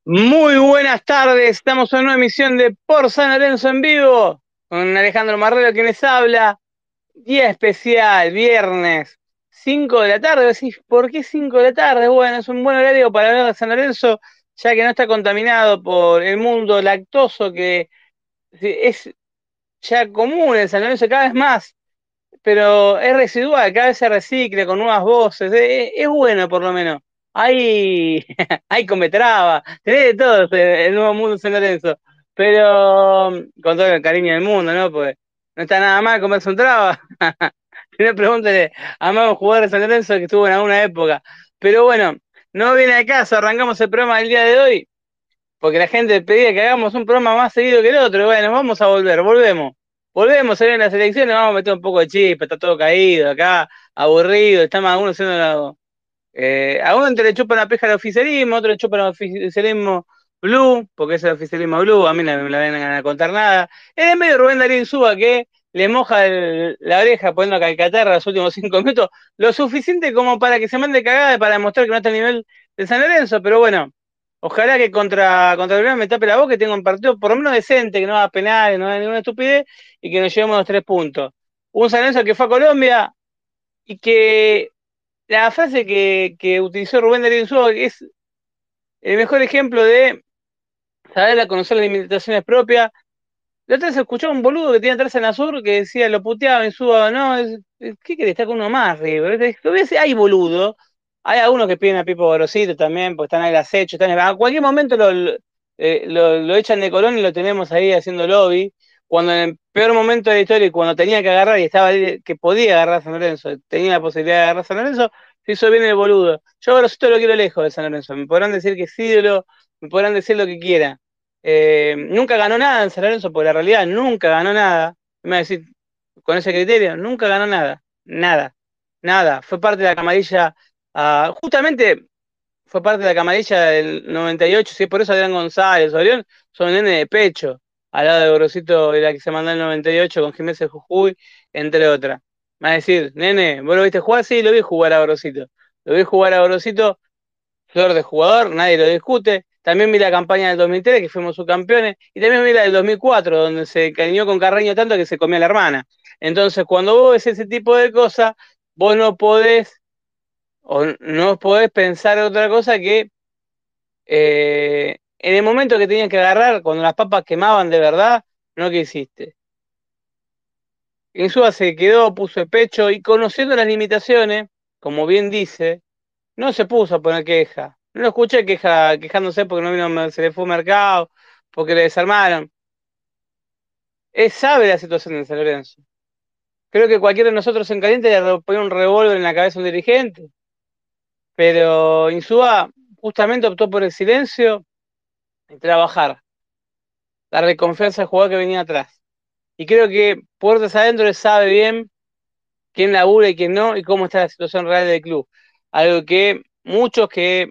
Muy buenas tardes, estamos en una emisión de Por San Lorenzo en vivo, con Alejandro Marrero quien les habla, día especial, viernes, 5 de la tarde. Decís, ¿por qué 5 de la tarde? Bueno, es un buen horario para hablar de San Lorenzo, ya que no está contaminado por el mundo lactoso que es ya común en San Lorenzo cada vez más, pero es residual, cada vez se recicla con nuevas voces, es bueno por lo menos. Hay, hay Cometraba, tenés de todo el nuevo mundo San Lorenzo, pero con todo el cariño del mundo, ¿no? Pues no está nada mal comerse un traba. Si no, pregúntale a más jugador de San Lorenzo que estuvo en alguna época. Pero bueno, no viene al caso, arrancamos el programa del día de hoy porque la gente pedía que hagamos un programa más seguido que el otro. Y bueno, vamos a volvemos. Volvemos, se ven las elecciones, vamos a meter un poco de chispa, está todo caído acá, aburrido, estamos algunos haciendo a uno le chupan la peja al oficialismo, a otro le chupan al oficialismo blue, porque es el oficialismo blue, a mí no me la vienen a contar nada. En el medio Rubén Darín Suba que le moja la oreja poniendo calcaterra los últimos 5 minutos, lo suficiente como para que se mande cagada para demostrar que no está al nivel de San Lorenzo, pero bueno, ojalá que contra Belgrano me tape la boca y tenga un partido por lo menos decente, que no haga penales, no haga ninguna estupidez y que nos llevemos los 3 puntos. Un San Lorenzo que fue a Colombia y que la frase que utilizó Rubén Darío Insúa es el mejor ejemplo de saber a conocer las limitaciones propias. La otra vez escuchó un boludo que tenía atrás en Azur que decía, lo puteaba Insúa, no, ¿qué querés estar con uno más, River? Hay boludo, hay algunos que piden a Pipo Gorosito también, porque están ahí al acecho, a cualquier momento lo echan de Colón y lo tenemos ahí haciendo lobby, cuando en el peor momento de la historia y cuando tenía que agarrar y estaba ahí, que podía agarrar a San Lorenzo, tenía la posibilidad de agarrar a San Lorenzo, se hizo bien el boludo. Yo a Gorosito lo quiero lejos de San Lorenzo, me podrán decir que es ídolo, me podrán decir lo que quieran. Nunca ganó nada en San Lorenzo, porque la realidad nunca ganó nada. Me va a decir, con ese criterio, nunca ganó nada. Nada. Nada. Fue parte de la camarilla, justamente fue parte de la camarilla del 98, si es por eso Adrián González, Orión, son nene de pecho, al lado de Gorosito y la que se mandó en el 98 con Jiménez de Jujuy, entre otras. Me va a decir, nene, ¿vos lo viste jugar? Sí, lo vi jugar a Gorosito. Lo vi jugar a Gorosito, flor de jugador, nadie lo discute. También vi la campaña del 2003, que fuimos subcampeones, y también vi la del 2004, donde se cariñó con Carreño tanto que se comía a la hermana. Entonces, cuando vos ves ese tipo de cosas, vos no podés, o no podés pensar otra cosa que en el momento que tenías que agarrar, cuando las papas quemaban de verdad, no que hiciste. Insúa se quedó, puso el pecho, y conociendo las limitaciones, como bien dice, no se puso a poner queja. No lo escuché quejándose porque no vino, se le fue un mercado, porque le desarmaron. Él sabe la situación de San Lorenzo. Creo que cualquiera de nosotros en caliente le pone un revólver en la cabeza a un dirigente, pero Insúa justamente optó por el silencio y trabajar, darle confianza al jugador que venía atrás. Y creo que puertas adentro él sabe bien quién labura y quién no, y cómo está la situación real del club. Algo que muchos que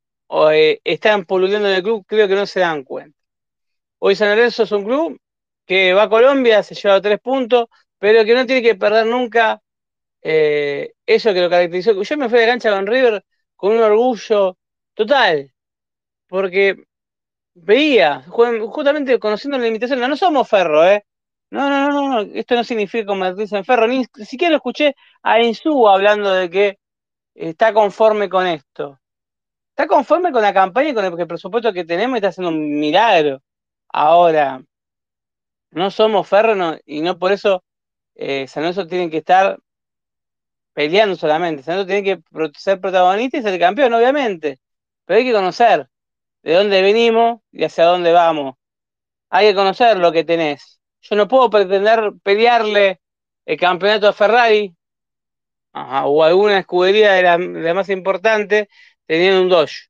están poluleando en el club creo que no se dan cuenta. Hoy San Lorenzo es un club que va a Colombia, se lleva 3 puntos, pero que no tiene que perder nunca eso que lo caracterizó. Yo me fui de cancha con River con un orgullo total, porque veía, justamente conociendo la limitación, no somos Ferro, ¿eh? No, esto no significa convertirse en Ferro, ni siquiera lo escuché a Insúa hablando de que está conforme con esto. Está conforme con la campaña y con el presupuesto que tenemos y está haciendo un milagro. Ahora, no somos Ferro y no por eso San Lorenzo tiene que estar peleando solamente. San Lorenzo tiene que ser protagonista y ser campeón, obviamente. Pero hay que conocer de dónde venimos y hacia dónde vamos. Hay que conocer lo que tenés. Yo no puedo pretender pelearle el campeonato a Ferrari o alguna escudería de la más importante teniendo un Dodge.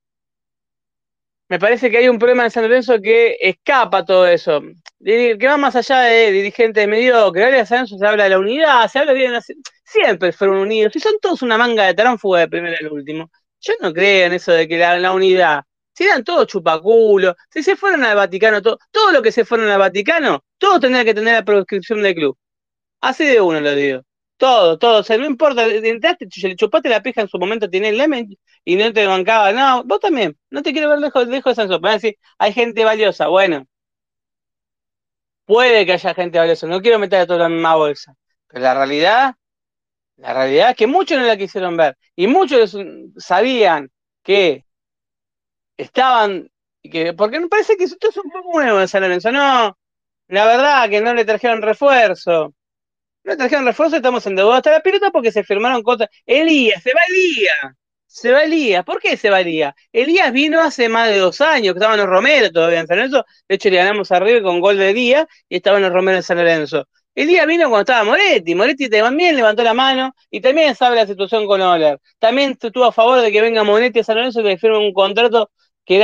Me parece que hay un problema en San Lorenzo que escapa todo eso, que va más allá de dirigentes mediocres. Ahora en San Lorenzo se habla de la unidad, se habla bien, siempre fueron unidos, y son todos una manga de tránfuga de primero al último. Yo no creo en eso de que la unidad, si eran todos chupaculos, si se fueron al Vaticano, todo lo que se fueron al Vaticano, todos tendrían que tener la proscripción del club. Así de uno lo digo. todo, o sea, no importa, entraste, le chupaste la pija en su momento, tenés Lemen y no te bancaba, no, vos también, no te quiero ver lejos de Sanso, me van a decir, hay gente valiosa, bueno, puede que haya gente valiosa, no quiero meter a toda la misma bolsa, pero la realidad es que muchos no la quisieron ver, y muchos sabían que estaban, porque me parece que esto es un poco nuevo en San Lorenzo, no, la verdad que no le trajeron refuerzo. No trajeron refuerzo, estamos endeudados hasta la pelota porque se firmaron cosas. Elías, se va Elías. Se va Elías. ¿Por qué se va Elías? Elías vino hace más de 2 años, que estaban los Romero todavía en San Lorenzo. De hecho, le ganamos a River con gol de Elías y estaban los Romero en San Lorenzo. Elías vino cuando estaba Moretti. Moretti también levantó la mano y también sabe la situación con Oler. También estuvo a favor de que venga Moretti a San Lorenzo y que firme un contrato que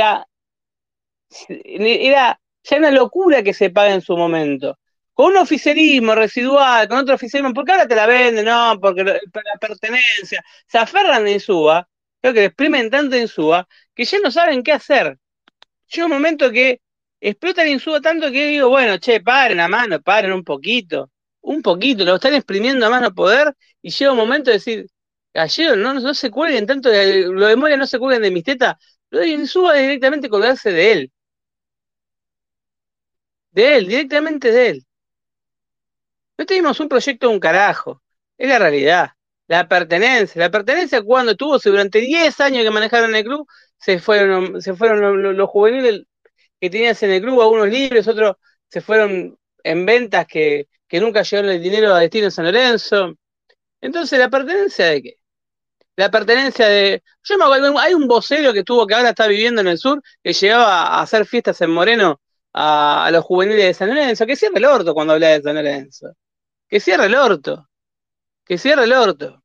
era ya una locura que se pague en su momento. Con un oficialismo residual, con otro oficialismo, porque ahora te la venden, no, porque la pertenencia, se aferran en Insúa, creo que le exprimen tanto en Insúa, que ya no saben qué hacer. Llega un momento que explotan Insúa tanto que digo, bueno, che, paren a mano, paren un poquito, lo están exprimiendo a mano poder, y llega un momento de decir, Gallego, no se cuelguen tanto, lo de Moria no se cuelguen de mis tetas, lo de Insúa es directamente colgarse directamente de él. No teníamos un proyecto de un carajo, es la realidad. La pertenencia cuando tuvo, durante 10 años que manejaron el club, se fueron los juveniles que tenías en el club, algunos libres, otros se fueron en ventas que nunca llegaron el dinero a destino en San Lorenzo. Entonces, ¿la pertenencia de qué? La pertenencia de. Yo me acuerdo, hay un vocero que tuvo que ahora está viviendo en el sur, que llegaba a hacer fiestas en Moreno a los juveniles de San Lorenzo, que cierre el orto cuando habla de San Lorenzo. Que cierre el orto, que cierre el orto.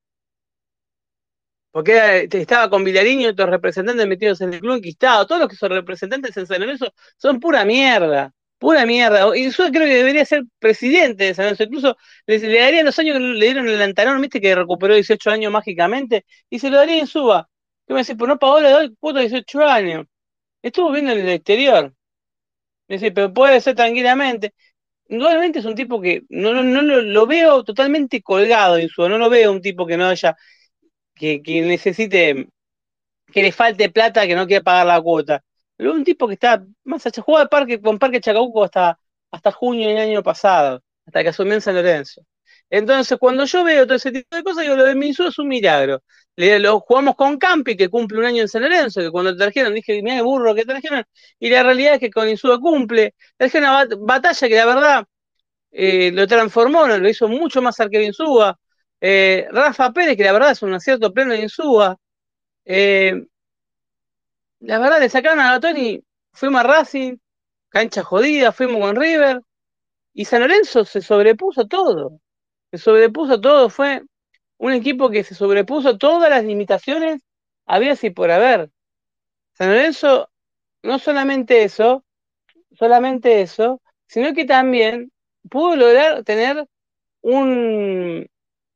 Porque estaba con Villarini y otros representantes metidos en el club enquistado. Todos los que son representantes en San Lorenzo son pura mierda. Pura mierda. Y yo creo que debería ser presidente de San Lorenzo. Incluso le daría los años que le dieron el Lantarón, viste que recuperó 18 años mágicamente, y se lo daría en Suba. ¿Qué me dice? Pues no pagó, le doy puto 18 años. Estuvo viendo en el exterior. Me dice, pero puede ser tranquilamente. Indudablemente es un tipo que no lo veo totalmente colgado en su, no lo veo un tipo que no haya, que necesite, que le falte plata, que no quiera pagar la cuota. Lo veo un tipo que está más allá, jugaba con Parque Chacabuco hasta junio del año pasado, hasta que asumió en San Lorenzo. Entonces, cuando yo veo todo ese tipo de cosas, digo, lo de Minsu es un milagro. Lo jugamos con Campi, que cumple un año en San Lorenzo, que cuando trajeron, dije, mira el burro que trajeron, y la realidad es que con Insúa cumple. Trajeron una batalla que la verdad lo transformó, lo hizo mucho más arquero Insúa. Rafa Pérez, que la verdad es un acierto pleno de Insúa. Eh, la verdad, le sacaron a Gatoni, fuimos a Racing, cancha jodida, fuimos con River, y San Lorenzo se sobrepuso todo, fue un equipo que se sobrepuso a todas las limitaciones había y por haber. San Lorenzo, no solamente eso, sino que también pudo lograr tener un,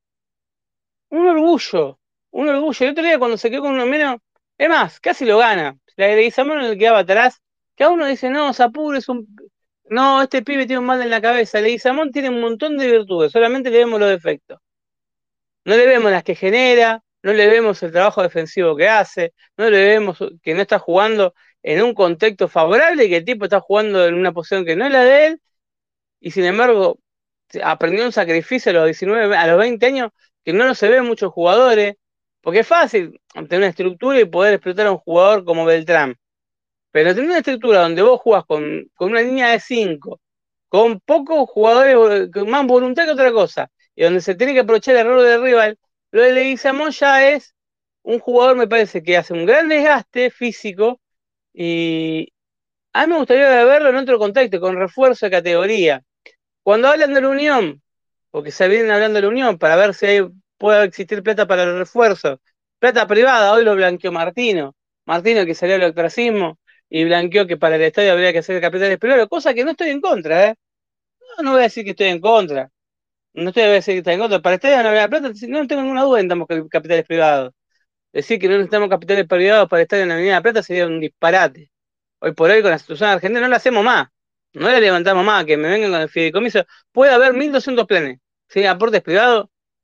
un orgullo. El otro día cuando se quedó con uno menos, es más, casi lo gana. La de Leguizamón en el que quedaba atrás, que a uno dice, no, Sapur es un. No, este pibe tiene un mal en la cabeza. Leguizamón tiene un montón de virtudes, solamente le vemos los defectos. No le vemos las que genera, no le vemos el trabajo defensivo que hace, no le vemos que no está jugando en un contexto favorable y que el tipo está jugando en una posición que no es la de él, y sin embargo aprendió un sacrificio a los 19, a los 20 años que no se ve en muchos jugadores, porque es fácil tener una estructura y poder explotar a un jugador como Beltrán, pero tener una estructura donde vos jugás con una línea de 5, con pocos jugadores, con más voluntad que otra cosa, y donde se tiene que aprovechar el error del rival, lo de Leguizamón ya es un jugador, me parece, que hace un gran desgaste físico, y a mí me gustaría verlo en otro contexto, con refuerzo de categoría. Cuando hablan de la Unión, porque se vienen hablando de la Unión, para ver si puede existir plata para el refuerzo, plata privada, hoy lo blanqueó Martino que salió del ostracismo y blanqueó que para el estadio habría que hacer capitales privados, cosa que no estoy en contra, ¿eh? No voy a decir que estoy en contra, no estoy a decir que estoy en contra, para el estadio no habría plata, no tengo ninguna duda en necesitamos capitales privados. Decir que no necesitamos capitales privados para el estadio en la Avenida de la Plata sería un disparate. Hoy por hoy con la situación argentina no la hacemos más, no la levantamos más, que me vengan con el fideicomiso, puede haber 1.200 planes, ¿sí? Aportes privados,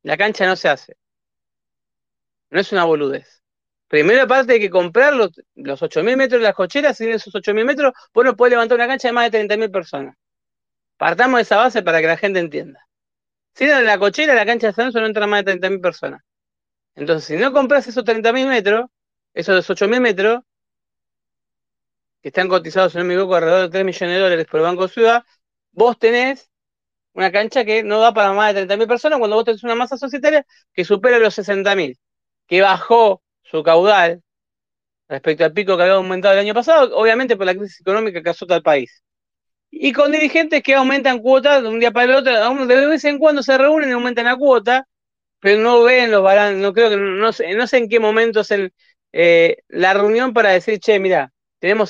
La cancha no se hace, no es una boludez. Primero, aparte hay que comprar los 8.000 metros de las cocheras, y en esos 8.000 metros vos no podés levantar una cancha de más de 30.000 personas. Partamos de esa base para que la gente entienda. Si no, en la cochera, la cancha de San Lorenzo no entra más de 30.000 personas. Entonces, si no compras esos 30.000 metros, esos 8.000 metros, que están cotizados, si no me equivoco, alrededor de 3 millones de dólares por el Banco Ciudad, vos tenés una cancha que no da para más de 30.000 personas cuando vos tenés una masa societaria que supera los 60.000, que bajó su caudal respecto al pico que había aumentado el año pasado, obviamente por la crisis económica que azota al país. Y con dirigentes que aumentan cuotas de un día para el otro, de vez en cuando se reúnen y aumentan la cuota, pero no ven los balances, no creo que, no sé en qué momento hacen la reunión para decir, che, mira, tenemos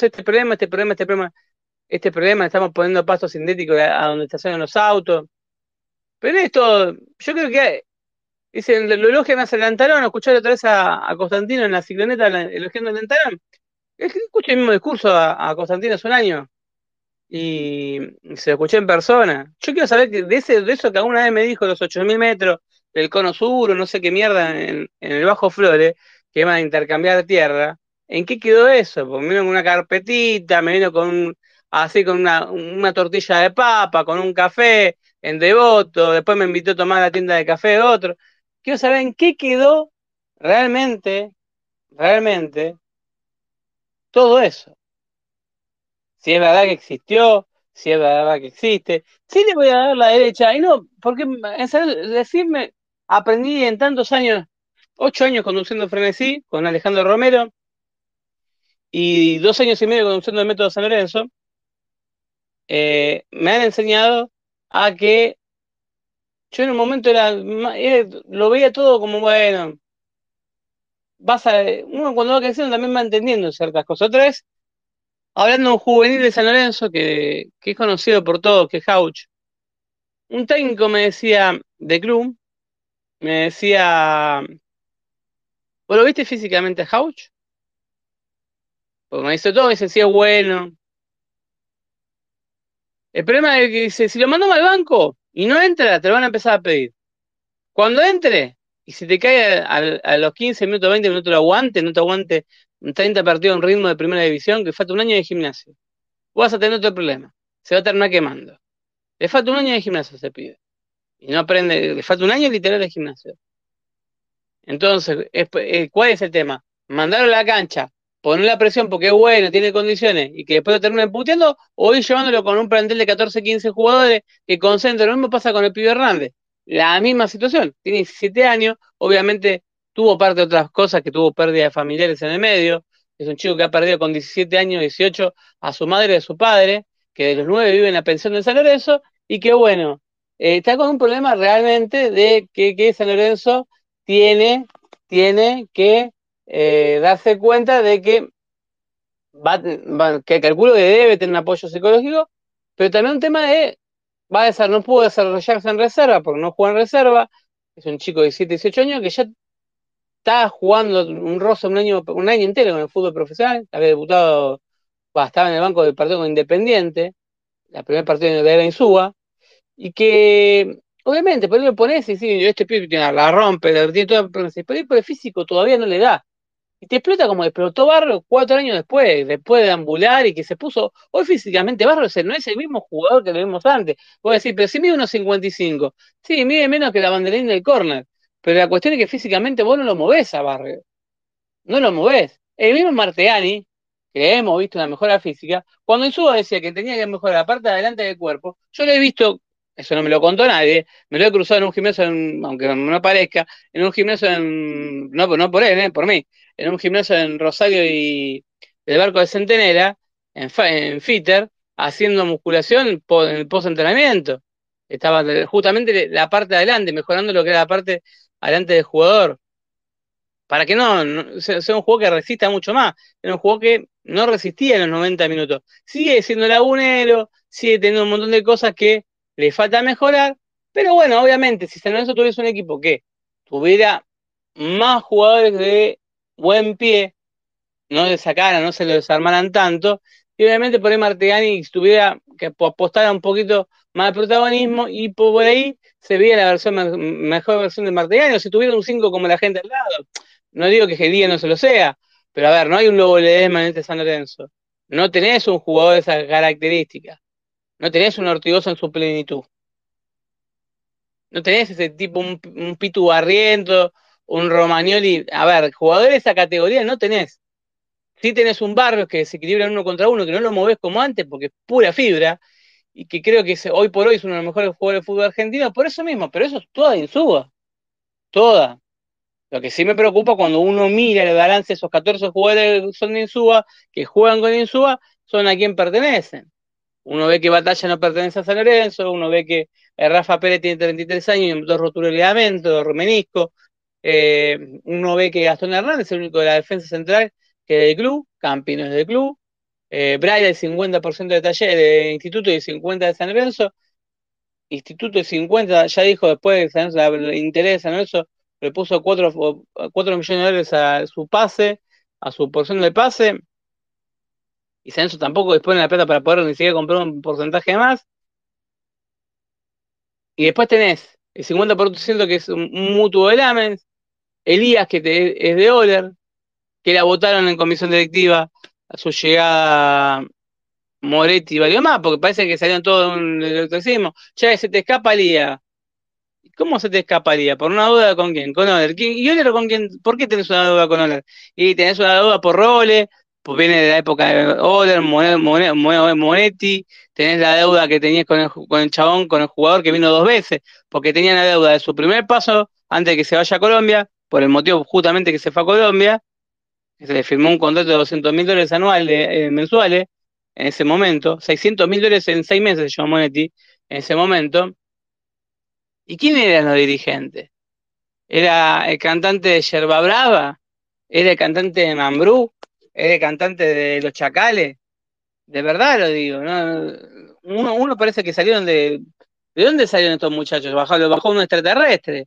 este problema, estamos poniendo pasto sintético a donde estacionan los autos. Pero esto, yo creo que dicen, lo elogian a Lantarón, escuchar otra vez a Constantino en la cicloneta elogiando a Lantarón. Es que escuché el mismo discurso a Constantino hace un año y se lo escuché en persona. Yo quiero saber que de eso que alguna vez me dijo, los 8.000 metros, el cono sur, o no sé qué mierda, en el Bajo Flores, que iban a intercambiar tierra, ¿en qué quedó eso? Pues me vino con una carpetita, me vino así con una tortilla de papa, con un café en Devoto, después me invitó a tomar la tienda de café de otro. Quiero saber en qué quedó realmente todo eso. Si es verdad que existió, si es verdad que existe. Sí le voy a dar la derecha, y no, porque decirme, aprendí en tantos años, 8 años conduciendo Frenesí con Alejandro Romero y 2 años y medio conduciendo el método San Lorenzo, me han enseñado a que yo en un momento lo veía todo como, bueno, uno cuando va creciendo también va entendiendo ciertas cosas. Otra vez, hablando de un juvenil de San Lorenzo que es conocido por todos, que es Hauch. Un técnico me decía, de club, me decía, ¿vos lo viste físicamente a Hauch? Porque me dice todo, me dice, sí es bueno. El problema es que dice, si lo mandamos al banco y no entra, te lo van a empezar a pedir. Cuando entre, y si te cae a los 15 minutos, 20 minutos lo aguante, no te aguante un 30 partidos en ritmo de primera división, que falta un año de gimnasio. Vos vas a tener otro problema. Se va a terminar quemando. Le falta un año de gimnasio, se pide. Y no aprende, le falta un año literal de gimnasio. Entonces, ¿cuál es el tema? Mandarlo a la cancha, poner la presión porque es bueno, tiene condiciones, y que después lo terminen puteando, o ir llevándolo con un plantel de 14, 15 jugadores que concentran. Lo mismo pasa con el pibe Hernández. La misma situación. Tiene 17 años, obviamente tuvo parte de otras cosas, que tuvo pérdida de familiares en el medio. Es un chico que ha perdido con 17 años, 18, a su madre y a su padre, que de los 9 vive en la pensión de San Lorenzo, y que bueno, está con un problema realmente de que San Lorenzo tiene, tiene que darse cuenta de que que calculo que debe tener un apoyo psicológico, pero también un tema no pudo desarrollarse en reserva porque no juega en reserva. Es un chico de 17, 18 años que ya está jugando un año entero con el fútbol profesional. Había debutado, estaba en el banco del partido con Independiente, la primer partido de la Insúa, y que obviamente, por ahí lo pones y sí, este pibe la rompe, tiene toda, pero ahí por el físico todavía no le da. Y te explota como explotó Barro 4 años después de ambular y que se puso. Hoy físicamente Barro no es el mismo jugador que lo vimos antes. Voy a decir, pero si mide 1,55. Sí, mide menos que la banderín del córner. Pero la cuestión es que físicamente vos no lo movés a Barrio. No lo movés. El mismo Martegani, que hemos visto una mejora física, cuando Insúa decía que tenía que mejorar la parte de adelante del cuerpo, yo lo he visto, eso no me lo contó nadie, me lo he cruzado en un gimnasio, aunque no parezca, en un gimnasio no por él, por mí, en un gimnasio en Rosario y el Barco de Centenera, en Fitter, haciendo musculación en el post-entrenamiento. Estaba justamente la parte de adelante, mejorando lo que era la parte adelante del jugador para que sea un juego que resista mucho más. Era un juego que no resistía en los 90 minutos. Sigue siendo lagunero, sigue teniendo un montón de cosas que le falta mejorar, pero bueno, obviamente, si San Lorenzo tuviese un equipo que tuviera más jugadores de buen pie, no le sacaran, no se lo desarmaran tanto, y obviamente por ahí Martegani tuviera que apostar un poquito más de protagonismo, y por ahí se veía la versión mejor versión de Martegani, o si tuviera un 5 como la gente al lado. No digo que Gedía no se lo sea, pero a ver, no hay un Lobo Ledesma en este San Lorenzo. No tenés un jugador de esas características. No tenés un Ortigosa en su plenitud. No tenés ese tipo, un Pitu Barriento, un Romagnoli. A ver, jugadores de esa categoría no tenés. Sí tenés un Barrios que se equilibra uno contra uno, que no lo movés como antes porque es pura fibra, y que creo que hoy por hoy es uno de los mejores jugadores de fútbol argentino, por eso mismo, pero eso es toda Insúa, toda. Lo que sí me preocupa cuando uno mira el balance de esos 14 jugadores que son de Insúa, que juegan con Insúa, son a quién pertenecen. Uno ve que Batalla no pertenece a San Lorenzo, uno ve que Rafa Pérez tiene 33 años y dos roturas de ligamento, dos menisco. Uno ve que Gastón Hernández es el único de la defensa central que es del club, Campi no es del club. Braille el 50% de taller de Instituto y el 50% de San Lorenzo. Instituto y 50, ya dijo después de San Lorenzo, el interés de San Lorenzo le puso 4 millones de dólares a su pase, a su porción de pase, y San Lorenzo tampoco dispone de la plata para poder ni siquiera comprar un porcentaje más. Y después tenés el 50% que es un mutuo de Lamens, Elías, que es de Oler, que la votaron en comisión directiva a su llegada. Moretti valió más, porque parece que salieron todos de un electricismo. Ya se te escapa Elías. ¿Cómo se te escaparía? ¿Por una duda con quién? Con Oler. ¿Y Oler con quién? ¿Por qué tenés una duda con Oler? Y tenés una duda por Role, pues viene de la época de Oler, Monetti, tenés la deuda que tenías con el chabón, con el jugador que vino 2 veces, porque tenía la deuda de su primer paso antes de que se vaya a Colombia, por el motivo justamente que se fue a Colombia, que se le firmó un contrato de $200.000 anuales, mensuales, en ese momento, $600.000 en 6 meses se llamó Monetti, en ese momento. ¿Y quién eran los dirigentes? ¿Era el cantante de Yerba Brava? ¿Era el cantante de Mambrú? ¿Era el cantante de Los Chacales? De verdad lo digo, ¿no? Uno parece que salieron de... ¿De dónde salieron estos muchachos? Lo bajó un extraterrestre.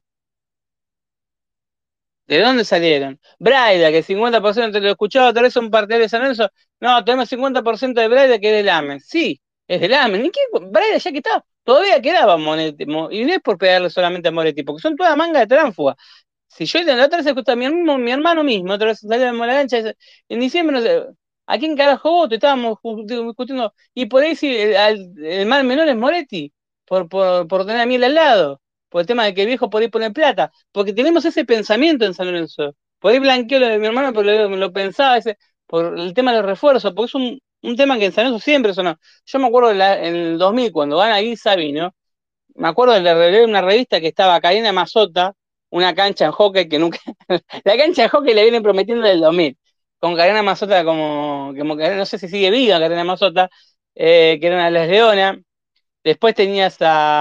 ¿De dónde salieron? Braida, que 50% te lo escuchaba, tal vez un partidario de San Lorenzo. No, tenemos 50% de Braida que es del AME. Sí, es del AME. ¿Ni qué? Braida ya que está, todavía quedaba Monetti. Y no es por pegarle solamente a Moretti, porque son toda manga de tránfuga. Si yo la otra vez escuché a mi hermano mismo, otra vez salió de la cancha, en diciembre, no sé, ¿a quién carajo voto? Estábamos discutiendo, y por ahí sí, el mal menor es Moretti, por tener a Miel al lado, por el tema de que el viejo por ahí pone plata, porque tenemos ese pensamiento en San Lorenzo. Por ahí blanqueó lo de mi hermano, pero lo pensaba por el tema de los refuerzos, porque es un tema que en San Lorenzo siempre sonó. Yo me acuerdo en el 2000, cuando gana Gui Sabino, me acuerdo de leer una revista que estaba Karina Mazota, una cancha en hockey que nunca. La cancha de hockey le vienen prometiendo desde el 2000, con Karina Mazota como que no sé si sigue viva Karina Mazota, que era una de las Leonas. Después tenías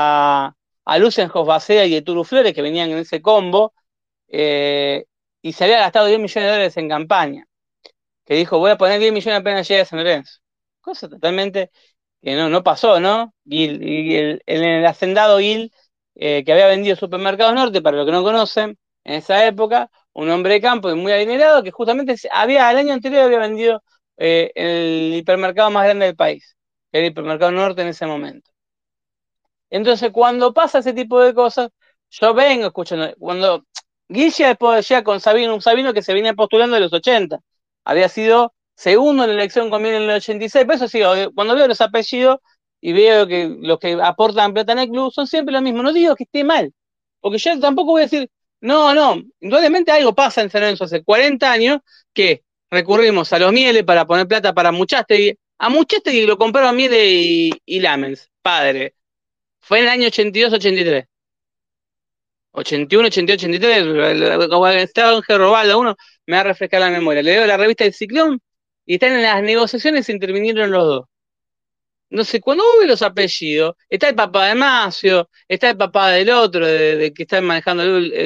a Lucenhoff Bacea y Turu Flores, que venían en ese combo, eh, y se había gastado $10 millones en campaña, que dijo, voy a poner 10 millones apenas llegue a San Lorenzo. Cosa totalmente que no pasó, ¿no? Y en el hacendado Gil, que había vendido Supermercados Norte, para los que no conocen, en esa época, un hombre de campo y muy adinerado, que justamente al año anterior había vendido el hipermercado más grande del país, que era el Hipermercado Norte en ese momento. Entonces, cuando pasa ese tipo de cosas, yo vengo escuchando, cuando Guille después llega con Sabino, un Sabino que se venía postulando en los 80, había sido segundo en la elección con Miel en el 86, por eso sí, cuando veo los apellidos y veo que los que aportan plata en el club son siempre los mismos, no digo que esté mal, porque yo tampoco voy a decir, no, indudablemente algo pasa en San Lorenzo hace 40 años que recurrimos a los Mieles para poner plata para Muchastegui, a Muchastegui lo compraron Miele y Lamens, padre. Fue en el año 82-83. 81, 82, 83. Como estaba Ángel Robaldo, uno me va a refrescar la memoria. Le leo la revista del Ciclón y están en las negociaciones, intervinieron los dos. No sé, cuando uno ve los apellidos, está el papá de Macio, está el papá del otro, de que está manejando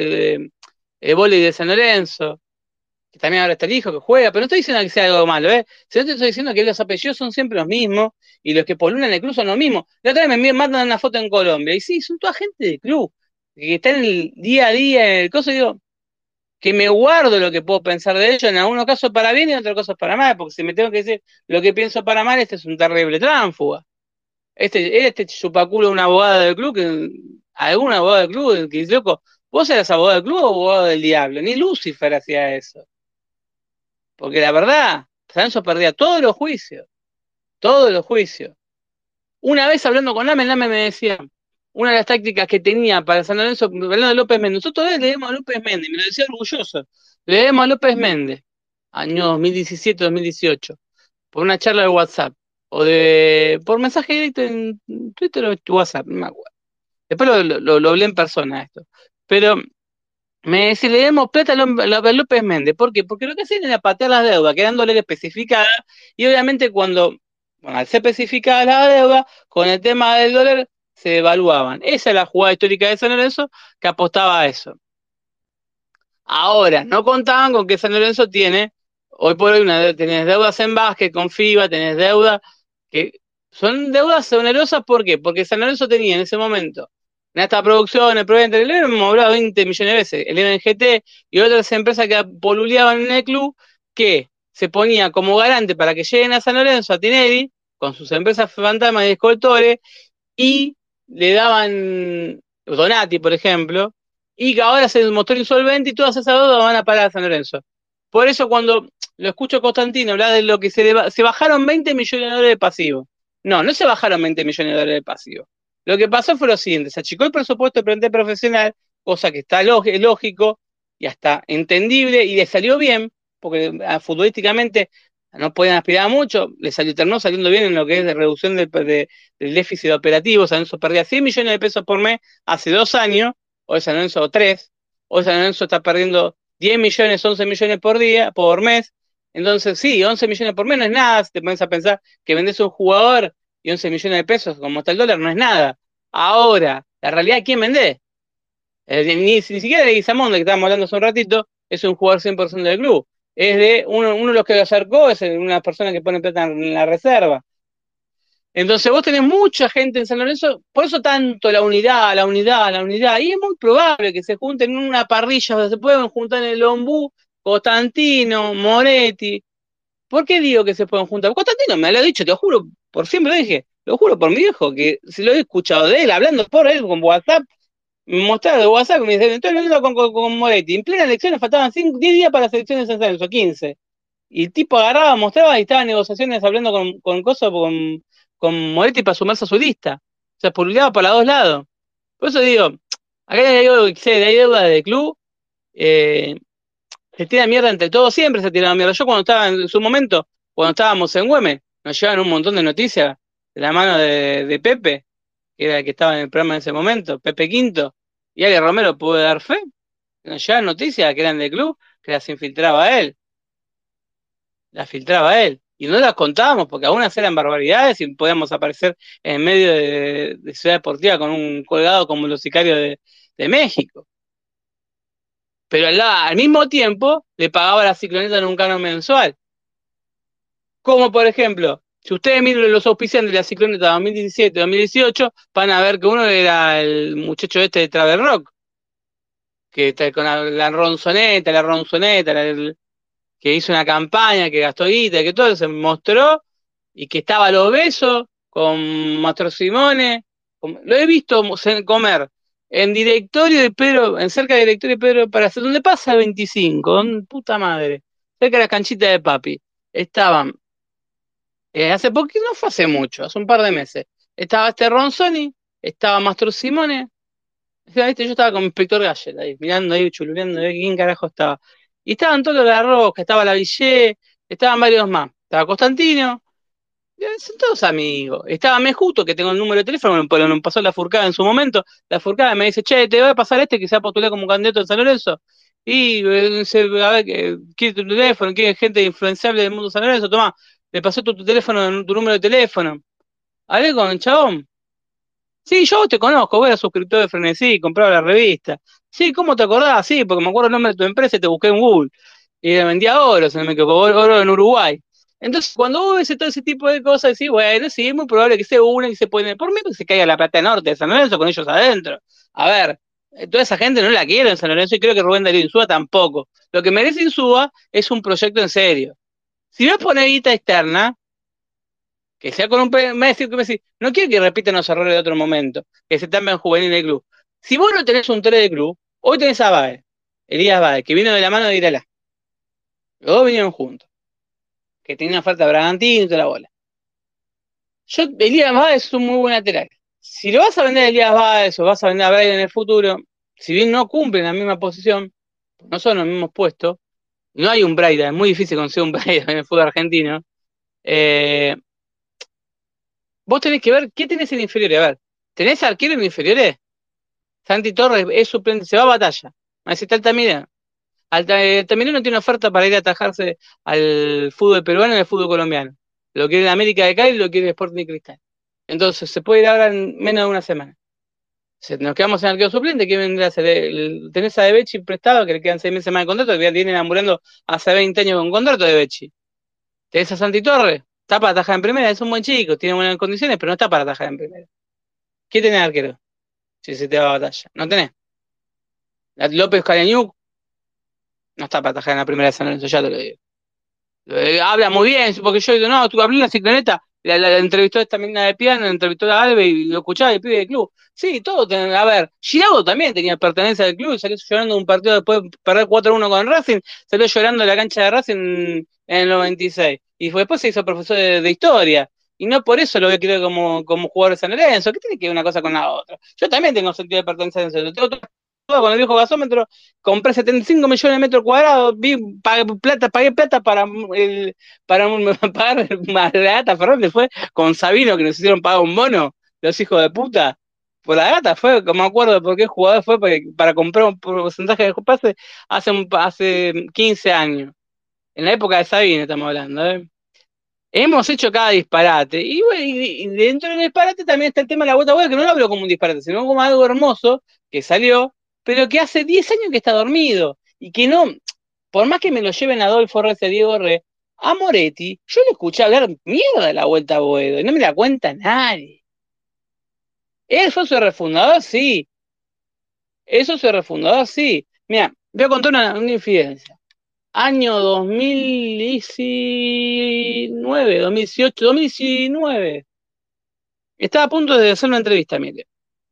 el vóley de San Lorenzo, que también ahora está el hijo que juega, pero no estoy diciendo que sea algo malo, ¿eh? Sino te estoy diciendo que los apellidos son siempre los mismos y los que polulan el club son los mismos. La otra vez me mandan una foto en Colombia y sí, son toda gente del club, que están en el día a día en el coso y digo, que me guardo lo que puedo pensar de ellos, en algunos casos para bien y en otros casos para mal, porque si me tengo que decir lo que pienso para mal, este es un terrible tránfuga. Este chupaculo de un abogado del club, algún abogado del club, que dice, loco, ¿vos eras abogado del club o abogado del diablo? Ni Lucifer hacía eso. Porque la verdad, San Lorenzo perdía todos los juicios, todos los juicios. Una vez hablando con Lame me decía, una de las tácticas que tenía para San Lorenzo, hablando de López Méndez, nosotros todavía le debemos a López Méndez, me lo decía orgulloso, le debemos a López Méndez, año 2017-2018, por una charla de WhatsApp, por mensaje directo en Twitter o WhatsApp, no me acuerdo. Después lo hablé en persona esto. Pero me decía, le demos plata a López Méndez. ¿Por qué? Porque lo que hacían era patear las deudas, quedan dólares especificadas, y obviamente bueno, al ser especificada la deuda, con el tema del dólar se devaluaban. Esa es la jugada histórica de San Lorenzo que apostaba a eso. Ahora, no contaban con que San Lorenzo tiene, hoy por hoy, tenés deudas en básquet con FIBA, tenés deudas que son deudas onerosas, ¿por qué? Porque San Lorenzo tenía en ese momento, en esta producción, el Proventa, hemos hablado 20 millones de veces, el MGT y otras empresas que poluleaban en el club, que se ponía como garante para que lleguen a San Lorenzo, a Tinelli, con sus empresas fantasmas y escoltores, y le daban Donati, por ejemplo, y que ahora se mostró insolvente y todas esas deudas van a parar a San Lorenzo. Por eso cuando lo escucho a Constantino hablar de lo que se bajaron 20 millones de dólares de pasivo. No, no se bajaron 20 millones de dólares de pasivo. Lo que pasó fue lo siguiente, se achicó el presupuesto de plantel profesional, cosa que está lógico y hasta entendible, y le salió bien, porque futbolísticamente no podían aspirar a mucho, terminó saliendo bien en lo que es de reducción del déficit operativo. San Lorenzo perdía 100 millones de pesos por mes hace 2 años, hoy San Lorenzo 3, hoy San Lorenzo está perdiendo 10 millones, 11 millones por día, por mes. Entonces, sí, 11 millones por mes no es nada, si te pones a pensar que vendés un jugador y 11 millones de pesos, como está el dólar, no es nada. Ahora, la realidad, ¿quién vendés? Ni siquiera de Guizamón, de que estábamos hablando hace un ratito, es un jugador 100% del club. Es de uno de los que lo acercó, es una persona que pone plata en la reserva. Entonces vos tenés mucha gente en San Lorenzo, por eso tanto la unidad, y es muy probable que se junten en una parrilla, donde se pueden juntar en el Ombú, Constantino, Moretti. ¿Por qué digo que se pueden juntar? Constantino me lo ha dicho, te lo juro, por siempre lo dije, lo juro por mi viejo, que si lo he escuchado de él, hablando por él con WhatsApp, me mostraba de WhatsApp, me dice, estoy hablando con Moretti, en plena elección faltaban 10 días para las elecciones de San Lorenzo, 15. Y el tipo agarraba, mostraba y estaba en negociaciones hablando con Moretti para sumarse a su lista. O sea, publicaba para los dos lados. Por eso digo, acá hay algo que sé, hay deuda de club, eh, se tira mierda entre todos, siempre se tira mierda. Yo cuando estaba en su momento, cuando estábamos en Güemes, nos llevaban un montón de noticias de la mano de Pepe, que era el que estaba en el programa en ese momento, Pepe Quinto, y Ale Romero pudo dar fe, nos llevaban noticias que eran del club, que las infiltraba él. La filtraba él. Y no las contábamos porque algunas eran barbaridades y podíamos aparecer en medio de Ciudad Deportiva con un colgado como los sicarios de México. Pero al mismo tiempo le pagaba a la Cicloneta en un canon mensual. Como por ejemplo, si ustedes miran los auspiciantes de la Cicloneta 2017-2018, van a ver que uno era el muchacho este de Travel Rock, que está con la ronzoneta, que hizo una campaña, que gastó guita, que todo se mostró, y que estaba al obeso con Mastro Simone. Lo he visto comer en directorio de Pedro, en cerca del directorio de Pedro para hacer, donde pasa 25, puta madre, cerca de la canchita de papi. Estaban, hace poquito, no fue hace mucho, hace un par de meses. Estaba este Ronzoni, estaba Mastro Simone. ¿Viste? Yo estaba con mi inspector Gallet ahí, mirando ahí, chulureando, de quién carajo estaba. Y estaban todos los de la Roca, estaba la Villé, estaban varios más. Estaba Constantino, son todos amigos. Estaba Mejuto, que tengo el número de teléfono, pero me pasó la Furcada en su momento. La Furcada me dice, che, te voy a pasar este que se ha postulado como candidato en San Lorenzo. Y a ver, quiere tu teléfono, quiere gente influenciable del mundo de San Lorenzo, tomá, le pasó tu teléfono, tu número de teléfono. Hablé con el chabón. Sí, yo te conozco, vos eras suscriptor de Frenesí, compraba la revista. Sí, ¿cómo te acordás? Sí, porque me acuerdo el nombre de tu empresa y te busqué en Google. Y le vendía oro, se me quedó oro en Uruguay. Entonces, cuando vos ves todo ese tipo de cosas, decís, bueno, sí, es muy probable que se una y se pueden. Por mí que se caiga la plata norte de San Lorenzo con ellos adentro. A ver, Toda esa gente no la quiere en San Lorenzo y creo que Rubén Darío Insúa tampoco. Lo que merece Insúa es un proyecto en serio. Si vas a poner guita externa, que sea con un Messi, que Messi, no quiero que repitan los errores de otro momento, que se también juvenil del club. Si vos no tenés un 3 de club, hoy tenés a Baez, Elías Baez, que vino de la mano de Irala. Los dos vinieron juntos, que tenía una falta de Bragantino y toda la bola. Elías Baez es un muy buen lateral. Si lo vas a vender a Elías Baez o vas a vender a Baez en el futuro, si bien no cumplen la misma posición, no son los mismos puestos, no hay un Braida, es muy difícil conseguir un Braida en el fútbol argentino. Eh, Vos tenés que ver qué tenés en inferiores. A ver, ¿tenés arquero en inferiores? Santi Torres es suplente, se va a Batalla. Me dice, Altamira. Altamira no tiene oferta para ir a atajarse al fútbol peruano y al fútbol colombiano. Lo quiere en América de Cali y lo quiere Sporting Cristal. Entonces se puede ir ahora en menos de una semana. Si nos quedamos en arquero suplente, ¿qué vendrá a hacer? Tenés a De Becci prestado, que le quedan 6 meses más de contrato, que ya tienen ambulando hace 20 años con contrato de Becci. Tenés a Santi Torres, está para atajar en primera, es un buen chico, tiene buenas condiciones, pero no está para atajar en primera. ¿Qué tenés arquero? Si se te va a Batalla. No tenés. López Caleñuc no está para atajar en la primera de San Lorenzo, ya te lo digo. Habla muy bien, porque yo digo, no, tú hablé en la cicloneta, la entrevistó esta mina de piano, la entrevistó a Alves y lo escuchaba el pibe del club. Sí, todo, a ver, Giraudo también tenía pertenencia del club y salió llorando un partido después de perder 4-1 con Racing, salió llorando en la cancha de Racing en el 96. Y después se hizo profesor de historia. Y no por eso lo veo creo como jugador de San Lorenzo. ¿Qué tiene que ver una cosa con la otra? Yo también tengo sentido de pertenencia en eso. Tengo con el viejo gasómetro, compré 75 millones de metros cuadrados, pagué plata para pagar más la gata Fernández, fue con Sabino que nos hicieron pagar un bono, los hijos de puta. Por la gata fue, como me acuerdo de por qué jugador fue para comprar un porcentaje de pase hace 15 años. En la época de Sabino estamos hablando, ¿eh? Hemos hecho cada disparate. Y, bueno, y dentro del disparate también está el tema de la vuelta a que no lo hablo como un disparate, sino como algo hermoso que salió, pero que hace 10 años que está dormido. Y que no, por más que me lo lleven a Adolfo Reyes y a Diego Re, a Moretti, yo le escuché hablar mierda de la vuelta a Boedo, y no me la cuenta nadie. ¿Él fue su refundador? Sí. ¿Eso su refundador? Sí. Mira, voy a contar una infidencia. Año 2019, 2018, 2019. Estaba a punto de hacer una entrevista, mire.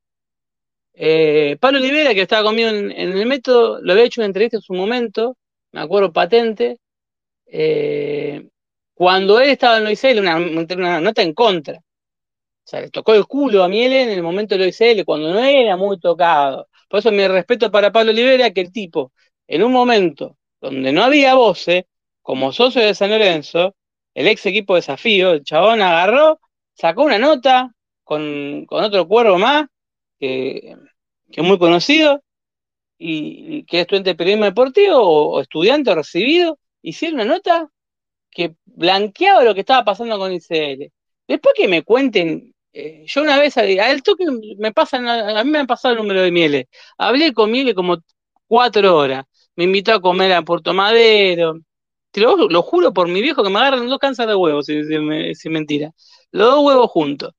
Pablo Olivera, que estaba conmigo en el método, lo había hecho una entrevista en su momento, me acuerdo patente, eh, cuando él estaba en la OICL, una nota en contra. O sea, le tocó el culo a Miele en el momento de la OICL, cuando no era muy tocado. Por eso mi respeto para Pablo Olivera, que el tipo, en un momento donde no había voces, como socio de San Lorenzo, el ex equipo de Desafío, el chabón agarró, sacó una nota con otro cuervo más, que, que es muy conocido, y que es estudiante de periodismo deportivo o estudiante o recibido, hicieron una nota que blanqueaba lo que estaba pasando con ICL. Después que me cuenten, yo una vez al toque me pasan, a mí me han pasado el número de Miele. Hablé con Miele como 4 horas. Me invitó a comer a Puerto Madero. Lo juro por mi viejo que me agarran 2 cánceres de huevos, si mentira. Los dos huevos juntos.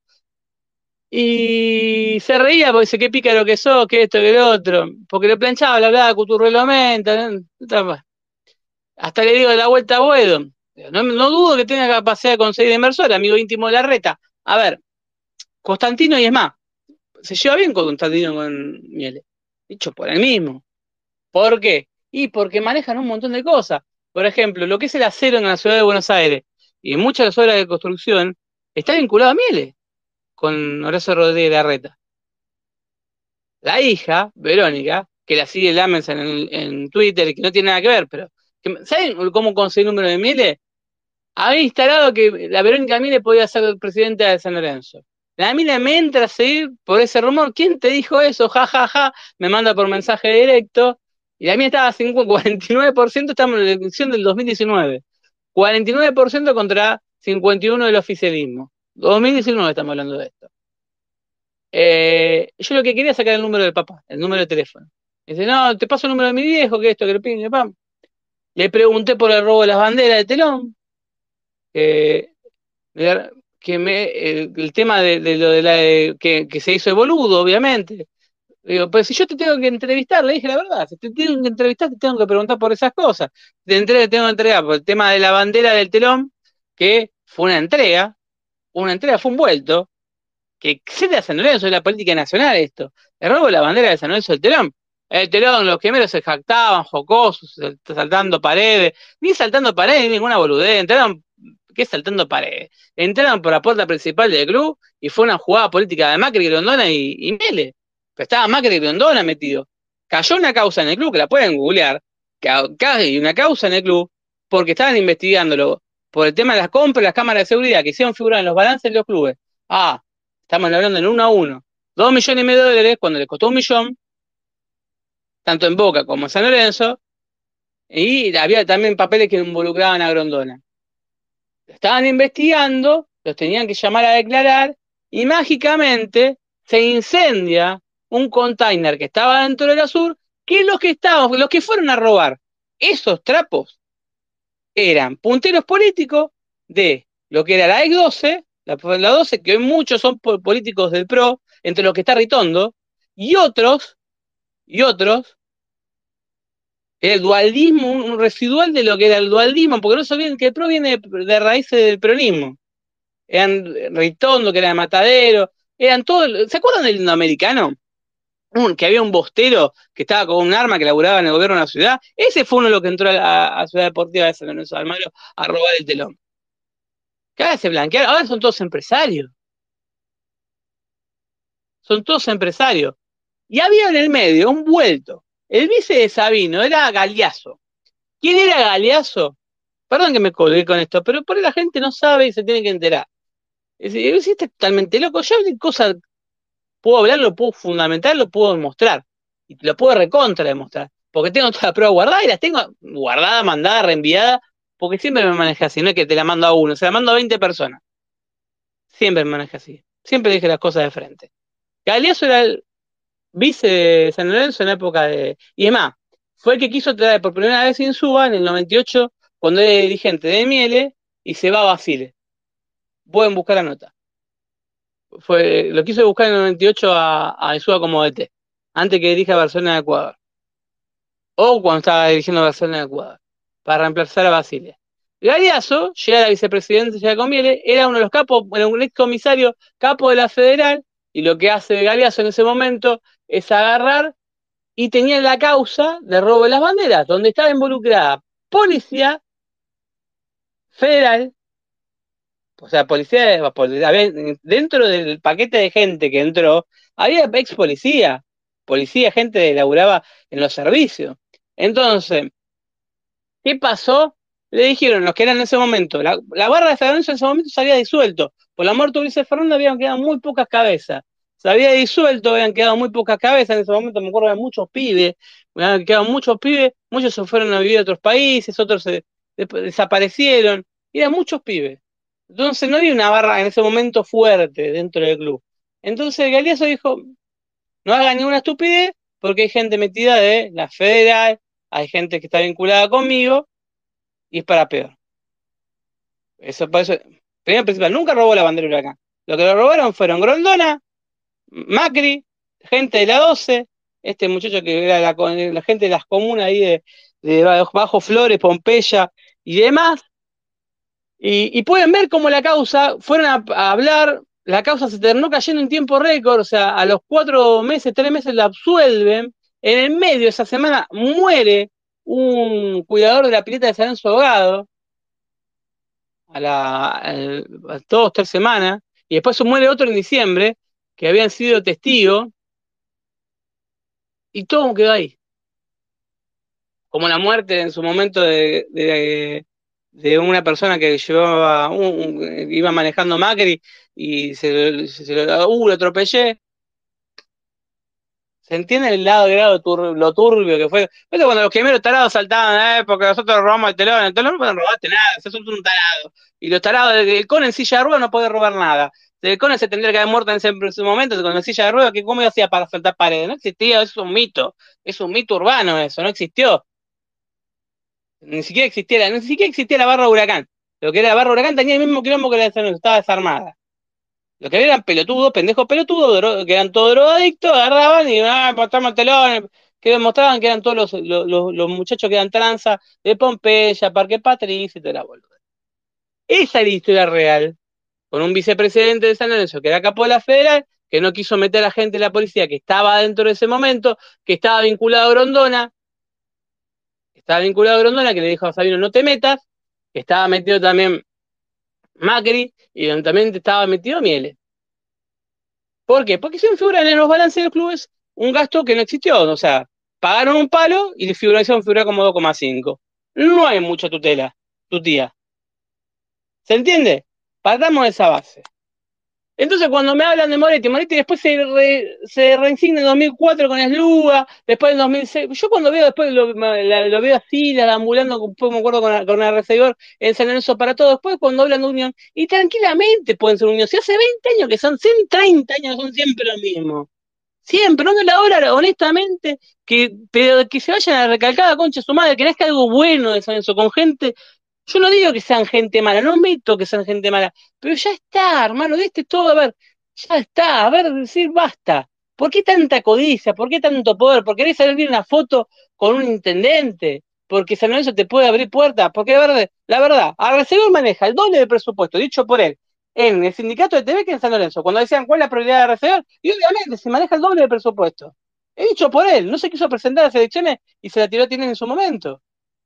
Y se reía porque dice, qué pícaro que sos, que esto, que lo otro. Porque le planchaba, le hablaba cuturrelamente. Hasta le digo de la vuelta a Boedo. No dudo que tenga capacidad de conseguir inversor, amigo íntimo de la reta. A ver, Constantino y es más, se lleva bien con Constantino con Miele. Dicho por él mismo. ¿Por qué? Y porque manejan un montón de cosas. Por ejemplo, lo que es el acero en la ciudad de Buenos Aires y muchas de las obras de construcción está vinculado a Miele con Horacio Rodríguez Larreta. La hija, Verónica, que la sigue Lamens en Twitter, que no tiene nada que ver, pero ¿saben cómo conseguir el número de Miele? Había instalado que la Verónica Mille podía ser presidenta de San Lorenzo. La mina me entra a seguir por ese rumor. ¿Quién te dijo eso? Ja, ja, ja. Me manda por mensaje directo. Y la mina estaba a 49%, estamos en la elección del 2019. 49% contra 51% del oficialismo. 2019 estamos hablando de esto. Yo lo que quería es sacar el número del papá, el número de teléfono. Dice, no, te paso el número de mi viejo, que esto, que lo ping, pam. Le pregunté por el robo de las banderas de telón. Eh, que el tema de lo de que se hizo el boludo, obviamente. Digo, pues si yo te tengo que entrevistar, le dije la verdad, si te tengo que entrevistar, te tengo que preguntar por esas cosas. Tengo que entregar por el tema de la bandera del telón, que fue una entrega, fue un vuelto, que excede a San Lorenzo, es la política nacional esto. El robo de la bandera de San Lorenzo del telón. El telón, los gemelos se jactaban, jocosos, saltando paredes, ni saltando paredes, ni ninguna boludez, entraron, ¿qué saltando paredes? Entraron por la puerta principal del club y fue una jugada política de Macri, Grondona y Mele. Pero estaba Macri y Grondona metido. Cayó una causa en el club, que la pueden googlear, y una causa en el club, porque estaban investigándolo por el tema de las compras, las cámaras de seguridad que hicieron figurar en los balances de los clubes. Ah, estamos hablando en 1 a 1. 2,5 millones cuando le costó 1 millón, tanto en Boca como en San Lorenzo, y había también papeles que involucraban a Grondona. Estaban investigando, los tenían que llamar a declarar, y mágicamente se incendia un container que estaba dentro de la Sur, que los que fueron a robar esos trapos eran punteros políticos de lo que era la ex 12, la 12, que hoy muchos son políticos del PRO, entre los que está Ritondo, y otros, el dualdismo, un residual de lo que era el dualdismo, porque no se olviden que el PRO viene de raíces del peronismo. Eran Ritondo, que era de Matadero, eran todos, ¿se acuerdan del indoamericano? Que había un bostero que estaba con un arma que laburaba en el gobierno de la ciudad. Ese fue uno de los que entró a Ciudad Deportiva de San Lorenzo de Almagro a robar el telón. Que ahora se blanquearon, ahora son todos empresarios. Y había en el medio un vuelto. El vice de Sabino era Galeazzo. ¿Quién era Galeazzo? Perdón que me colgué con esto, pero por ahí la gente no sabe y se tiene que enterar. Es decir, este es totalmente loco. Yo de cosas puedo hablar, lo puedo fundamentar, lo puedo demostrar. Y lo puedo recontra demostrar. Porque tengo todas las pruebas guardadas y las tengo guardadas, mandadas, reenviadas, porque siempre me maneja así. No es que te la mando a uno, se la mando a 20 personas. Siempre me maneja así. Siempre dije las cosas de frente. Galeazzo era el vice de San Lorenzo en la época de... Y es más, fue el que quiso traer por primera vez Insúa en el 98, cuando era dirigente de Miele, y se va a Basile. Pueden buscar la nota. Lo quiso buscar en el 98 a Insúa como DT, antes que dirija Barcelona de Ecuador. O cuando estaba dirigiendo Barcelona de Ecuador, para reemplazar a Basile. Galeazzo, llega a la vicepresidencia con Miele, era uno de los capos, bueno, un ex comisario capo de la Federal, y lo que hace Galeazzo en ese momento es agarrar y tenían la causa de robo de las banderas, donde estaba involucrada policía federal, o sea, dentro del paquete de gente que entró, había ex policía, gente que laburaba en los servicios. Entonces, ¿qué pasó? Le dijeron los que eran en ese momento, la barra de San Lorenzo en ese momento se había disuelto. Por la muerte de Ulises Fernández habían quedado muy pocas cabezas. Se había disuelto, habían quedado muy pocas cabezas. En ese momento me acuerdo de muchos pibes, habían quedado muchos pibes, muchos se fueron a vivir a otros países, otros desaparecieron, y eran muchos pibes. Entonces no había una barra en ese momento fuerte dentro del club. Entonces Galeazzo dijo, no hagan ninguna estupidez, porque hay gente metida de la federal, hay gente que está vinculada conmigo, y es para peor. Por eso, primero principal, nunca robó la bandera de Huracán. Lo que lo robaron fueron Grondona, Macri, gente de la 12, este muchacho que era la gente de las comunas ahí de Bajo Flores, Pompeya y demás. Y pueden ver cómo la causa, fueron a hablar, la causa se terminó cayendo en tiempo récord, o sea, a los 4 meses, 3 meses la absuelven. En el medio de esa semana muere un cuidador de la pileta de San Lorenzo Ahogado, a 2, 3 semanas, y después se muere otro en diciembre, que habían sido testigos, y todo quedó ahí. Como la muerte en su momento de una persona que iba manejando Macri y lo atropellé. ¿Se entiende el grado lo turbio que fue? Esto cuando los primeros tarados saltaban, porque nosotros robamos el telón no pueden robarte nada, sos un tarado. Y los tarados, el Cone en silla de ruedas no puede robar nada. El Cone se tendría que haber muerto en ese momento con la silla de ruedas, que cómo hacía para saltar paredes. No existía, es un mito urbano eso, no existió. Ni siquiera existía la barra Huracán. Lo que era la barra Huracán tenía el mismo quilombo que la de San Lorenzo, estaba desarmada. Lo que había eran pelotudos, pendejos pelotudos, que eran todos drogadictos, agarraban y mostraban telones, que demostraban que eran todos los muchachos que eran tranza de Pompeya, Parque Patricio y toda la boluda. Esa es la historia real, con un vicepresidente de San Lorenzo que era capo de la federal, que no quiso meter a gente de la policía que estaba dentro de ese momento, que estaba vinculado a Grondona, que le dijo a Sabino no te metas, que estaba metido también Macri y donde también estaba metido Mieles. ¿Por qué? Porque se figuran en los balances de los clubes un gasto que no existió. O sea, pagaron un palo y la figuración figura como 2,5. No hay mucha tutela, tu tía. ¿Se entiende? Partamos de esa base. Entonces, cuando me hablan de Moretti después se reinsigna en 2004 con Esluga, después en 2006. Yo cuando veo después lo veo así, la ambulando, después me acuerdo con la recibidor en San Lorenzo para todo. Después, cuando hablan de Unión, y tranquilamente pueden ser Unión. Si hace 20 años que son 130 años, son siempre lo mismo. Siempre, no es la hora, honestamente, pero que se vayan a la recalcada concha de su madre, que nazca algo bueno de San Lorenzo, con gente. Yo no digo que sean gente mala, no meto que sean gente mala, pero ya está, hermano, de este todo, a ver, ya está, a ver, decir basta. ¿Por qué tanta codicia? ¿Por qué tanto poder? ¿Por querés salir una foto con un intendente? Porque San Lorenzo te puede abrir puertas, porque la verdad, Arrecedor maneja el doble de presupuesto, dicho por él, en el sindicato de TV que en San Lorenzo. Cuando decían cuál es la prioridad de Arrecedor, y obviamente se maneja el doble de presupuesto. He dicho por él, no se quiso presentar a las elecciones y se la tiró a Tiene en su momento.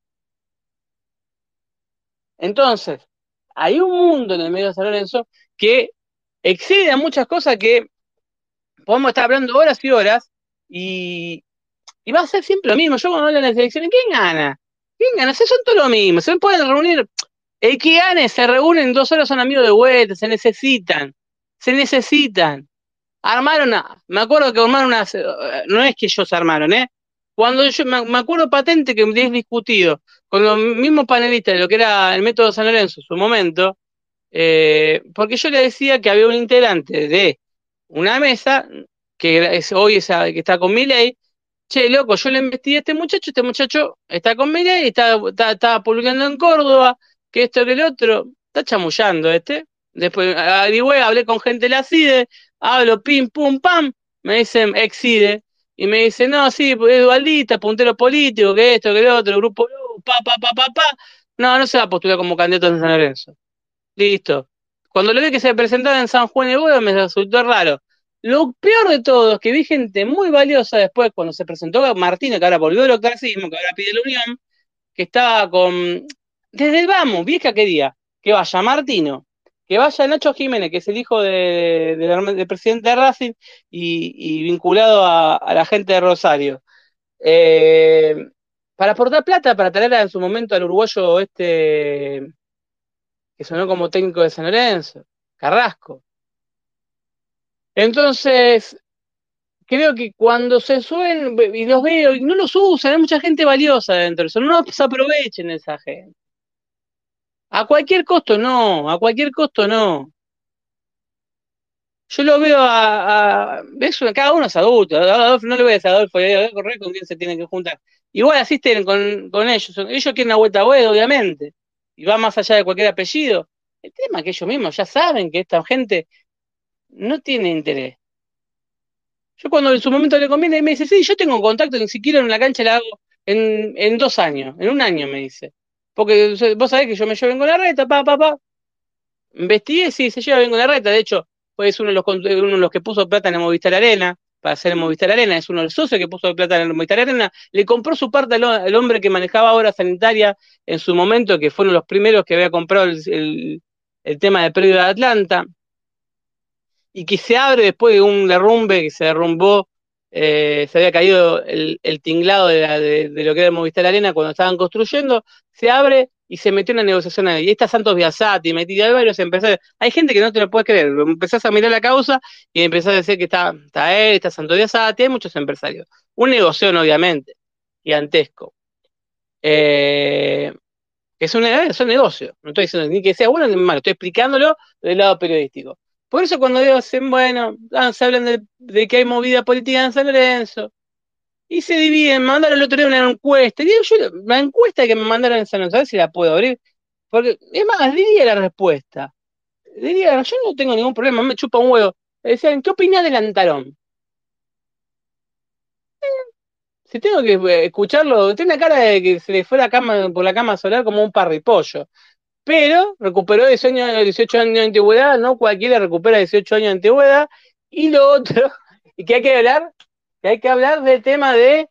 Entonces, hay un mundo en el medio de San Lorenzo que excede a muchas cosas que podemos estar hablando horas y horas y, y va a ser siempre lo mismo. Yo cuando hablo de las elecciones, ¿quién gana? ¿Quién gana? Si son todo lo mismo, se pueden reunir, el que gane se reúnen 2 horas, son amigos de vuelta, se necesitan. Me acuerdo que armaron no es que ellos se armaron, ¿eh? Cuando yo me acuerdo patente que he discutido con los mismos panelistas de lo que era el método San Lorenzo en su momento, porque yo le decía que había un integrante de una mesa hoy que está con Milei. Che, loco, yo le investigué a este muchacho está con Milei, está poluleando en Córdoba, que esto, que el otro, está chamullando Después averigüé, hablé con gente de la CIDE, hablo pim, pum, pam, me dicen ex-CIDE, y me dicen, no, sí, pues, es dualdista, puntero político, que esto, que el otro, grupo, pa. No, no se va a postular como candidato en San Lorenzo. Listo. Cuando lo vi que se presentaba en San Juan de Bóveda me resultó raro. Lo peor de todo es que vi gente muy valiosa después, cuando se presentó Martínez, que ahora volvió del octacismo, que ahora pide la unión, que estaba con. Desde el vamos, vieja quería que vaya Martino, que vaya Nacho Jiménez, que es el hijo del presidente de Racing y vinculado a la gente de Rosario. Eh, para aportar plata, para traer en su momento al uruguayo que sonó como técnico de San Lorenzo, Carrasco. Entonces, creo que cuando se suben y los veo y no los usan, hay mucha gente valiosa dentro de eso, no se aprovechen de esa gente. A cualquier costo no, a cualquier costo no. Yo lo veo cada uno es adulto, a Adolfo no le voy a decir a Adolfo, voy a correr con quién se tienen que juntar. Igual asisten con ellos, ellos quieren una vuelta a Boedo, obviamente, y va más allá de cualquier apellido. El tema es que ellos mismos ya saben que esta gente no tiene interés. Yo cuando en su momento le conviene, me dice, sí, yo tengo un contacto, ni siquiera en la cancha la hago en 2 años, en un año me dice. Porque vos sabés que yo me llevo bien con la reta, pa. Investigué, sí, se lleva bien con la reta, de hecho, pues uno de los que puso plata en el Movistar Arena, para hacer el Movistar Arena, es uno de los socios que puso plata en el Movistar Arena, le compró su parte al hombre que manejaba obra sanitaria en su momento, que fueron los primeros que había comprado el tema de predio de Atlanta y que se abre después de un derrumbe que se derrumbó, se había caído el tinglado de lo que era el Movistar Arena cuando estaban construyendo, se abre y se metió una negociación ahí. Y está Santos Biasati, metida de varios empresarios. Hay gente que no te lo puede creer. Empezás a mirar la causa y empezás a decir que está él, está Santos Biasati, hay muchos empresarios. Un negocio, obviamente, gigantesco. Eh, es un negocio. No estoy diciendo ni que sea bueno ni malo, estoy explicándolo del lado periodístico. Por eso cuando dicen, bueno, se hablan de que hay movida política en San Lorenzo, y se dividen, mandaron el otro día una encuesta, y digo yo, la encuesta que me mandaron en San Lorenzo, a ver si la puedo abrir, porque es más, diría la respuesta. diría, yo no tengo ningún problema, me chupa un huevo. Le decían, ¿qué opinás del Antarón? Si tengo que escucharlo, tiene una cara de que se le fue la cama por la cama solar como un parripollo. Pero recuperó 18 años de antigüedad, no cualquiera recupera 18 años de antigüedad. Y lo otro, y que hay que hablar, del tema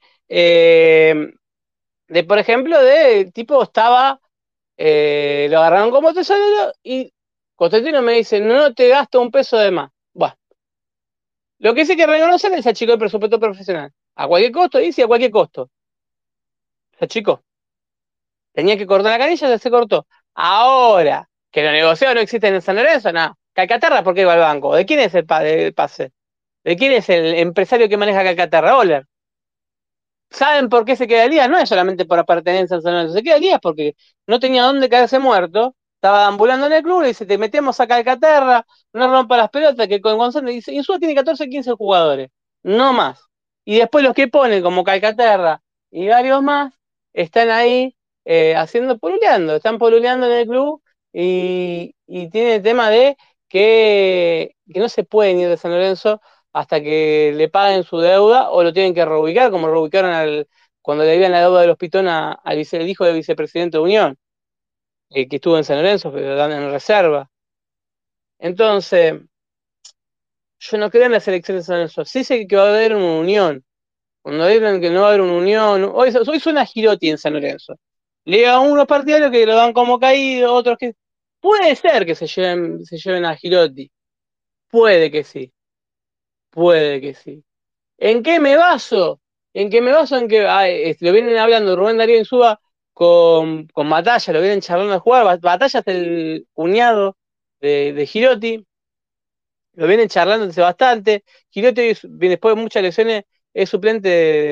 de por ejemplo, de tipo estaba, lo agarraron como tesorero y Constantino me dice, no te gasto un peso de más. Bueno, lo que sí hay que reconocer es achicó el presupuesto profesional. A cualquier costo, dice, a cualquier costo. Se achicó. Tenía que cortar la canilla, ya se cortó. Ahora, que los negociados no existen en San Lorenzo, no. Calcaterra, ¿por qué va al banco? ¿De quién es el pase? ¿De quién es el empresario que maneja Calcaterra? Oler. ¿Saben por qué se queda Elías? No es solamente por pertenencia a San Lorenzo, se queda Elías porque no tenía dónde caerse muerto, estaba ambulando en el club y dice, te metemos a Calcaterra, no rompa las pelotas, que con Gonzalo dice, Insúa tiene 14, 15 jugadores, no más. Y después los que ponen, como Calcaterra y varios más, están ahí haciendo poluleando, están poluleando en el club y tiene el tema de que no se pueden ir de San Lorenzo hasta que le paguen su deuda o lo tienen que reubicar, como reubicaron cuando le debían la deuda de los Pitón el hijo del vicepresidente de Unión, que estuvo en San Lorenzo, pero dan en reserva. Entonces, yo no creo en las elecciones de San Lorenzo. Sí sé que va a haber una unión. Cuando digan que no va a haber una unión, hoy suena Girotti en San Lorenzo. Le digan a unos partidarios que lo dan como caído, otros que. Puede ser que se lleven a Girotti. Puede que sí. Puede que sí. ¿En qué me baso? ¿En qué me baso? En que lo vienen hablando Rubén Darío Insúa con Batalla, lo vienen charlando de jugar. Batalla es el cuñado de Girotti, lo vienen charlando hace bastante. Girotti, después de muchas lesiones, es suplente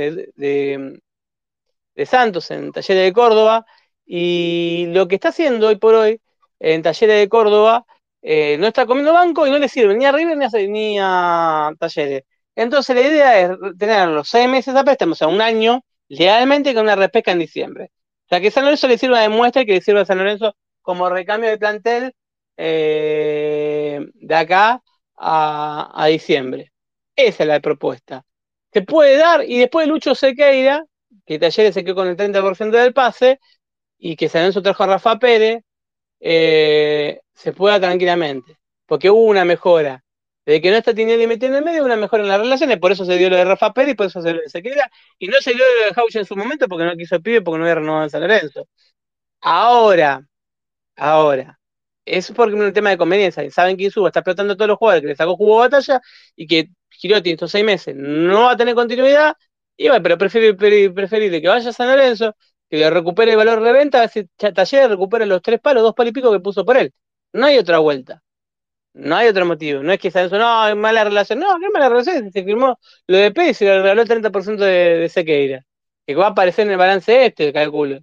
de Santos en Talleres de Córdoba. Y lo que está haciendo hoy por hoy en Talleres de Córdoba no está comiendo banco y no le sirve ni a River ni a Talleres. Entonces la idea es tener los 6 meses a préstamo, o sea, un año, legalmente con una repesca en diciembre. O sea, que San Lorenzo le sirva de muestra y que le sirva a San Lorenzo como recambio de plantel de acá a diciembre. Esa es la propuesta. Se puede dar y después Lucho Sequeira que Talleres se quedó con el 30% del pase y que San Lorenzo trajo a Rafa Pérez, se pueda tranquilamente. Porque hubo una mejora. Desde que no está Tinelli metiendo en medio, una mejora en las relaciones, por eso se dio lo de Rafa Pérez y por eso se dio lo de Sequeira, y no se dio lo de Jauch en su momento porque no quiso el pibe porque no había renovado en San Lorenzo. Ahora, ahora, eso es porque es un tema de conveniencia. Saben que Insúa está explotando a todos los jugadores que le sacó jugo de batalla y que Girotti en estos 6 meses no va a tener continuidad. Y bueno, pero preferible que vaya a San Lorenzo, que le recupere el valor de venta, a ver si Talleres recupera los 3 palos, 2 palos y pico que puso por él. No hay otra vuelta. No hay otro motivo. No es que San Lorenzo, no, hay mala relación. No, qué mala relación. Se firmó lo de Pérez y se le regaló el 30% de Sequeira. Que va a aparecer en el balance calculo.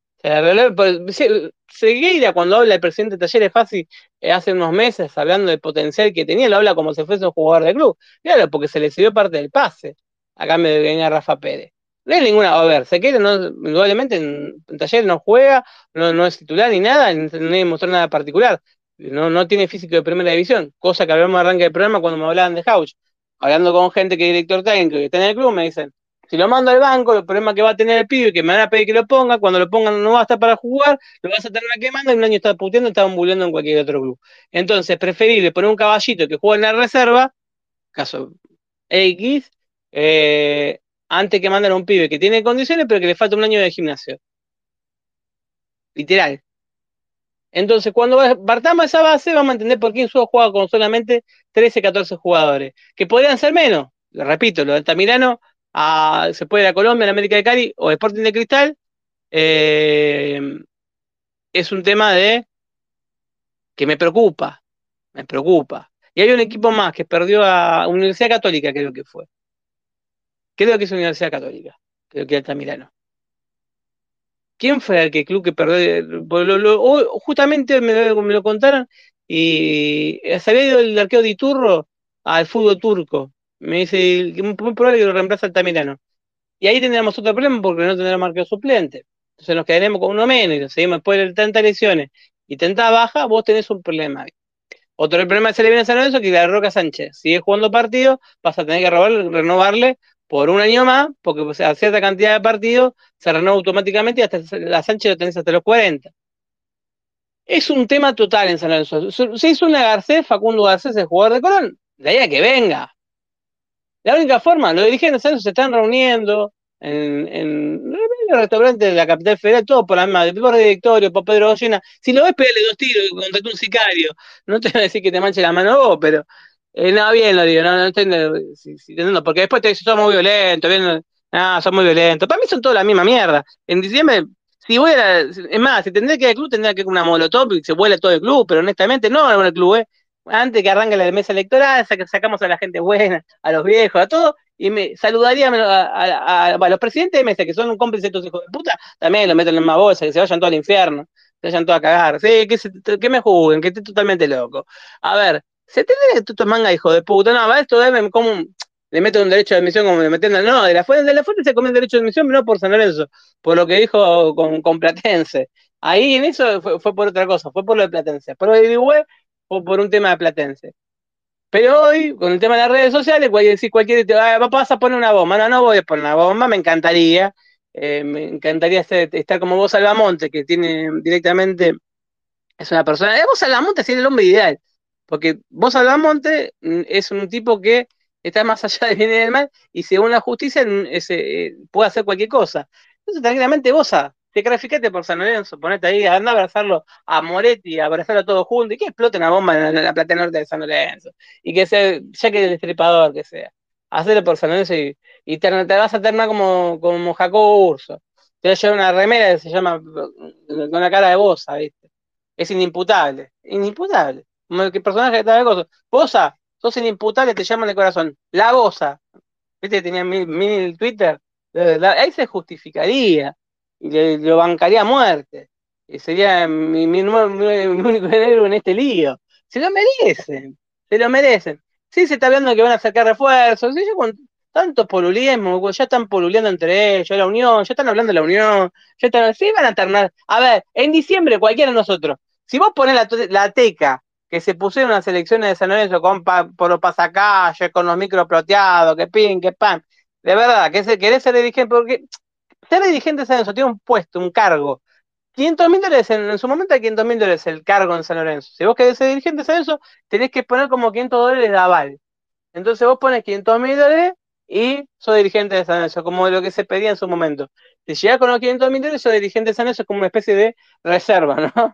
Segueira, cuando habla el presidente de Talleres Fácil hace unos meses, hablando del potencial que tenía, lo habla como si fuese un jugador de club. Claro, porque se le sirvió parte del pase a cambio de que venga Rafa Pérez. No hay ninguna, a ver, Sequeira no, indudablemente en Talleres no juega, no es titular ni nada, no demostró nada particular. No tiene físico de primera división, cosa que hablamos arranque del programa cuando me hablaban de Hauch. Hablando con gente que es director técnico que está en el club, me dicen, si lo mando al banco, el problema que va a tener el pibe, que me van a pedir que lo ponga, cuando lo pongan no va a estar para jugar, lo vas a tener quemando y un año está puteando y está bulleando en cualquier otro club. Entonces, preferible poner un caballito que juegue en la reserva, caso X, antes que mandar a un pibe que tiene condiciones, pero que le falta un año de gimnasio. Literal. Entonces, cuando partamos esa base, vamos a entender por qué Insúa juega con solamente 13, 14 jugadores, que podrían ser menos. Lo repito, lo de Altamirano se puede ir a Colombia, a América de Cali o Sporting de Cristal. eh, es un tema de que me preocupa, me preocupa. Y hay un equipo más que perdió a Universidad Católica, creo que fue. Creo que es Universidad Católica, creo que Altamirano. ¿Quién fue el club que perdió? Justamente me lo contaron y se había ido el arquero de Iturro al fútbol turco. Me dice que muy probable que lo reemplace Altamirano. Y ahí tendríamos otro problema porque no tendremos arquero suplente. Entonces nos quedaremos con uno menos y seguimos después de tantas lesiones y tantas bajas, vos tenés un problema. Otro problema que se le viene a San Lorenzo es que la Roca Sánchez sigue jugando partidos, vas a tener que renovarle por un año más, porque pues, a cierta cantidad de partidos se renueva automáticamente y hasta la Sánchez lo tenés hasta los 40. Es un tema total en San Lorenzo. Se hizo una Garcés, Facundo Garcés, el jugador de Colón, de ahí a que venga. La única forma, los dirigentes de San Lorenzo se están reuniendo en el restaurante de la capital federal, todo por la misma, por directorio, por Pedro Ollena. Si lo ves, pégale 2 tiros, contrató un sicario. No te voy a decir que te manche la mano vos, pero no, bien lo digo, no entiendo, porque después te dicen, son muy violentos, bien, son muy violentos. Para mí son toda la misma mierda. En diciembre, si voy es más, si tendría que ir al club, tendría que ir con una molotov y se vuela todo el club, pero honestamente no en el club, antes que arranque la mesa electoral, sacamos a la gente buena, a los viejos, a todos, y me saludaría a los presidentes de mesa, que son un cómplice de estos hijos de puta, también lo meten en una bolsa, que se vayan todos al infierno, se vayan todos a cagar, sí, que me juzguen, que estoy totalmente loco. A ver, se tiene que tú manga, hijo de puta, no, esto debe como le meten un derecho de admisión como le meten, no, de la fuente se come el derecho de admisión, pero no por San Lorenzo, por lo que dijo con Platense. Ahí en eso fue por otra cosa, fue por lo de Platense. Pero igual o por un tema de Platense. Pero hoy, con el tema de las redes sociales, cualquier vas a poner una bomba. No, no voy a poner una bomba, me encantaría. Me encantaría estar como vos, Albamonte, que tiene directamente, es una persona. Vos, Albamonte, es el hombre ideal. Porque vos, Albamonte, es un tipo que está más allá del bien y del mal, y según la justicia, puede hacer cualquier cosa. Entonces, tranquilamente, te clasificate por San Lorenzo, ponete ahí, anda a abrazarlo a Moretti, a abrazarlo todos juntos, y que explote una bomba en la Platea Norte de San Lorenzo. Y que sea, ya que el destripador que sea. Hacerlo por San Lorenzo y te vas a terminar como Jacobo Urso. Te vas a llevar una remera que se llama con la cara de Bosa, ¿viste? Es inimputable. Inimputable. Como que personaje que tal cosa. Bosa, sos inimputable, te llaman de corazón. La Bosa. ¿Viste que tenía mil Twitter? Ahí se justificaría y lo bancaría a muerte. Y sería mi único héroe en este lío. Se lo merecen, se lo merecen. Sí, se está hablando de que van a sacar refuerzos. Sí, yo con tantos polulismos, ya están poluleando entre ellos, la unión, ya están hablando de la unión, sí van a terminar. A ver, en diciembre cualquiera de nosotros, si vos ponés la teca que se pusieron las elecciones de San Lorenzo por los pasacalles, con los micros proteados, que pin, que pan. De verdad, querés ser dirigente, porque ser dirigente de San Lorenzo tiene un puesto, un cargo. $500.000 en su momento hay $500.000 el cargo en San Lorenzo. Si vos querés ser dirigente de San Lorenzo, tenés que poner como $500 de aval. Entonces vos pones $500.000 y sos dirigente de San Lorenzo, como lo que se pedía en su momento. Si llegás con los $500.000, sos dirigente de San Lorenzo, es como una especie de reserva, ¿no?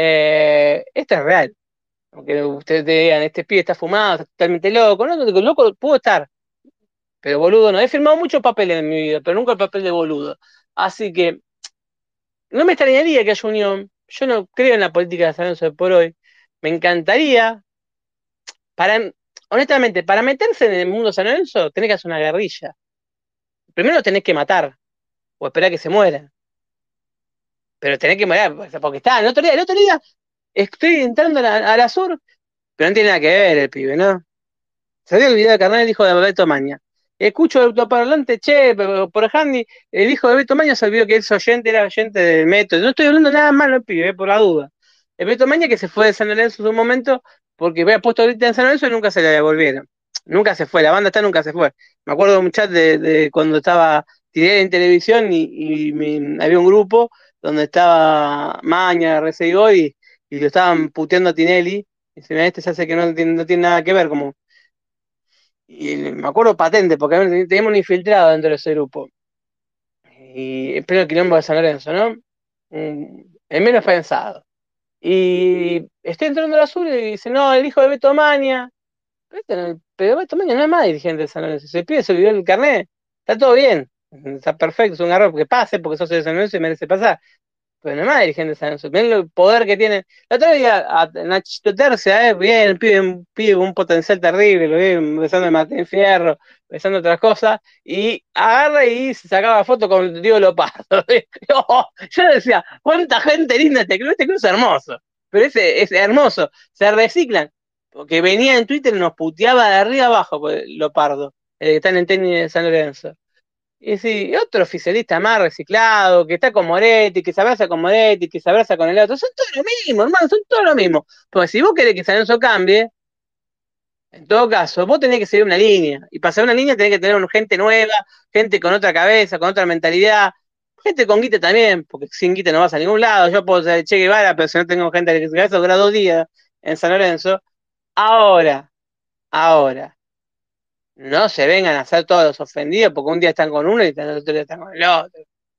Esto es real. Aunque ustedes te digan, este pibe está fumado, está totalmente loco. No, loco puedo estar, pero boludo no. He firmado muchos papeles en mi vida, pero nunca el papel de boludo. Así que no me extrañaría que haya unión. Yo no creo en la política de San Lorenzo de por hoy. Me encantaría, para, honestamente, para meterse en el mundo de San Lorenzo, tenés que hacer una guerrilla. Primero tenés que matar, o esperar que se muera. Pero tenés que morir, porque está, el otro día estoy entrando a la sur, pero no tiene nada que ver el pibe, ¿no? Se había olvidado el carnal el hijo de Beto Maña. Escucho el autoparlante, che, por handy, el hijo de Beto Maña se olvidó que era oyente del método. No estoy hablando nada malo, pibe, por la duda. El Beto Maña que se fue de San Lorenzo en su momento, porque había puesto ahorita en San Lorenzo y nunca se le devolvieron. Nunca se fue, la banda está nunca se fue. Me acuerdo de un chat de cuando estaba Tiré en televisión había un grupo donde estaba Maña, Resegó y lo estaban puteando a Tinelli. Y se me este se hace que no tiene nada que ver, como y me acuerdo patente, porque teníamos un infiltrado dentro de ese grupo. Y en pleno quilombo de San Lorenzo, ¿no? El menos pensado. Y estoy entrando a la azul y dice, no, el hijo de Beto Maña. Pero Beto Maña no es más dirigente de San Lorenzo. Se pide, se olvidó el carnet. Está todo bien. Está perfecto, es un error que pase, porque sos de San Lorenzo y merece pasar. Pero no es más dirigente de San Lorenzo. Ven el poder que tiene. La otra día a Nachito Tercia, bien, pide un potencial terrible, lo vi empezando a Martín Fierro, pensando otras cosas, y agarra y se sacaba foto con Diego Lopardo. Yo decía, cuánta gente linda este club es hermoso. Pero ese es hermoso, se reciclan. Porque venía en Twitter y nos puteaba de arriba abajo Lopardo, el que está en el tenis de San Lorenzo. Y sí, otro oficialista más reciclado, que está con Moretti, que se abraza con Moretti, que se abraza con el otro. Son todo lo mismo, hermano, son todo lo mismo. Porque si vos querés que San Lorenzo cambie, en todo caso, vos tenés que seguir una línea. Y para seguir una línea tenés que tener gente nueva, gente con otra cabeza, con otra mentalidad, gente con guita también, porque sin guita no vas a ningún lado. Yo puedo ser Che Guevara, pero si no tengo gente que se cabeza, dura 2 días en San Lorenzo. Ahora, ahora, no se vengan a hacer todos los ofendidos porque un día están con uno y el otro día están con el otro.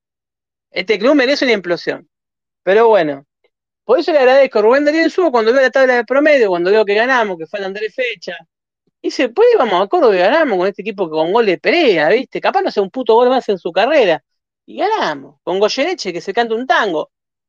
Este club merece una implosión. Pero bueno, por eso le agradezco a Rubén Darío Subo cuando veo la tabla de promedio, cuando veo que ganamos, que faltan 3 fechas. Dice, pues vamos a Córdoba y ganamos con este equipo que con gol de Perea, ¿viste? Capaz no hace un puto gol más en su carrera. Y ganamos. Con Goyeneche que se canta un tango.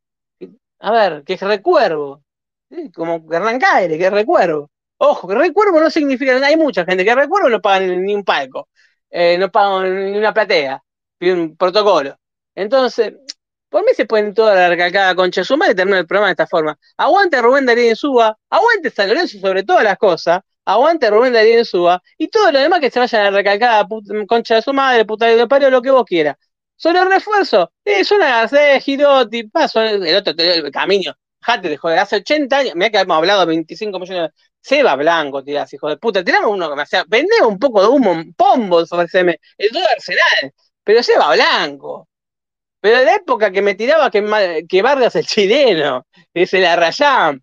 A ver, que es recuervo. ¿Sí? Como Hernán Caire, que es recuervo. Ojo, que recuervo no significa, hay mucha gente que recuervo no pagan ni un palco. No pagan ni una platea. Piden un protocolo. Entonces, por mí se pueden toda la recalcada concha de su madre y terminar el programa de esta forma. Aguante Rubén Darío Insúa, aguante San Lorenzo sobre todas las cosas, aguante Rubén Darío Insúa, y todo lo demás que se vayan a la recalcada concha de su madre, puta de parió, lo que vos quieras. Son los refuerzos, son a Garcés, Girotti, paso, el otro, el Camino, jate de joder, hace 80 años, mirá que hemos hablado 25 millones de... Seba Blanco, tirás, hijo de puta, tiramos uno que me hacía, vendemos un poco de humo, pombo sobre el todo Arsenal, pero Seba Blanco. Pero de la época que me tiraba que Vargas el chileno, que se la rayán.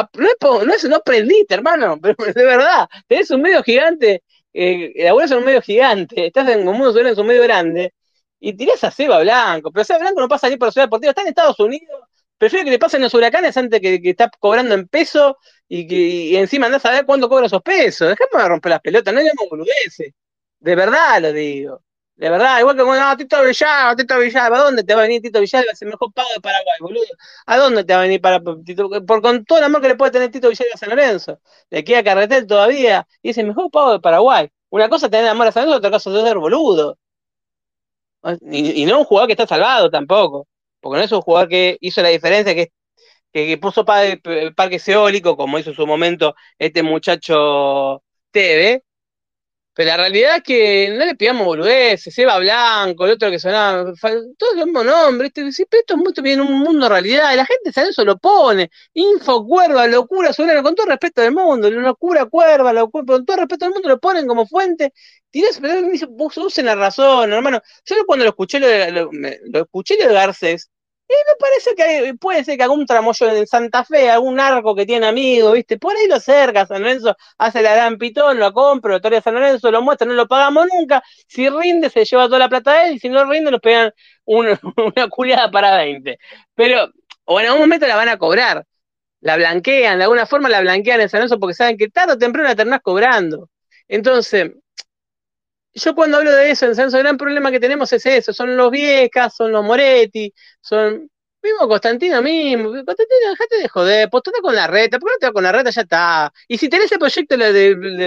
No aprendiste, hermano, pero de verdad, tenés un medio gigante, laburás en un medio gigante, estás en un mundo social en un medio grande, y tirás a Seba Blanco, pero Seba Blanco no pasa ni por Ciudad Deportiva, está en Estados Unidos, prefiero que le pasen los huracanes antes que está cobrando en peso y encima andás a ver cuándo cobra esos pesos. Dejemos de romper las pelotas, no digamos boludeces. De verdad lo digo. De verdad, igual que bueno, no, Tito Villalba, ¿a dónde te va a venir Tito Villalba? Es el mejor pago de Paraguay, boludo. ¿A dónde te va a venir para Tito? Por con todo el amor que le puede tener Tito Villalba a San Lorenzo. Le queda Carretel todavía y es el mejor pago de Paraguay. Una cosa es tener amor a San Lorenzo, otra cosa es ser boludo. Y no un jugador que está salvado tampoco. Porque no es un jugador que hizo la diferencia, que puso parques eólicos, como hizo en su momento este muchacho Teve. Pero la realidad es que no le pidamos boludeces, Seba Blanco, el otro que sonaba, todos los mismos nombres, sí, pero esto es mucho bien un mundo realidad, y la gente sabe eso lo pone, Info, Cuerva, Locura, Soberana, con todo respeto del mundo, Locura, Cuerva, Locura, con todo respeto del mundo lo ponen como fuente, tirás, pero me dice, vos usen la razón, hermano, yo cuando lo escuché lo escuché lo de Garcés, me parece que puede ser que algún tramoyo en Santa Fe, algún narco que tiene amigos, ¿viste? Por ahí lo cerca, San Lorenzo hace la gran pitón, lo compra, lo torea San Lorenzo, lo muestra, no lo pagamos nunca. Si rinde, se lleva toda la plata de él, y si no rinde, nos pegan una culiada para 20. Pero, o en algún momento la van a cobrar, la blanquean, de alguna forma la blanquean en San Lorenzo porque saben que tarde o temprano la terminás cobrando. Entonces, yo cuando hablo de eso, en San Lorenzo, el gran problema que tenemos es eso, son los Viecas, son los Moretti, son... Mismo Constantino mismo, Constantino, dejate de joder, postula con la reta, ¿por qué no te va con la reta? Ya está. Y si tenés ese proyecto de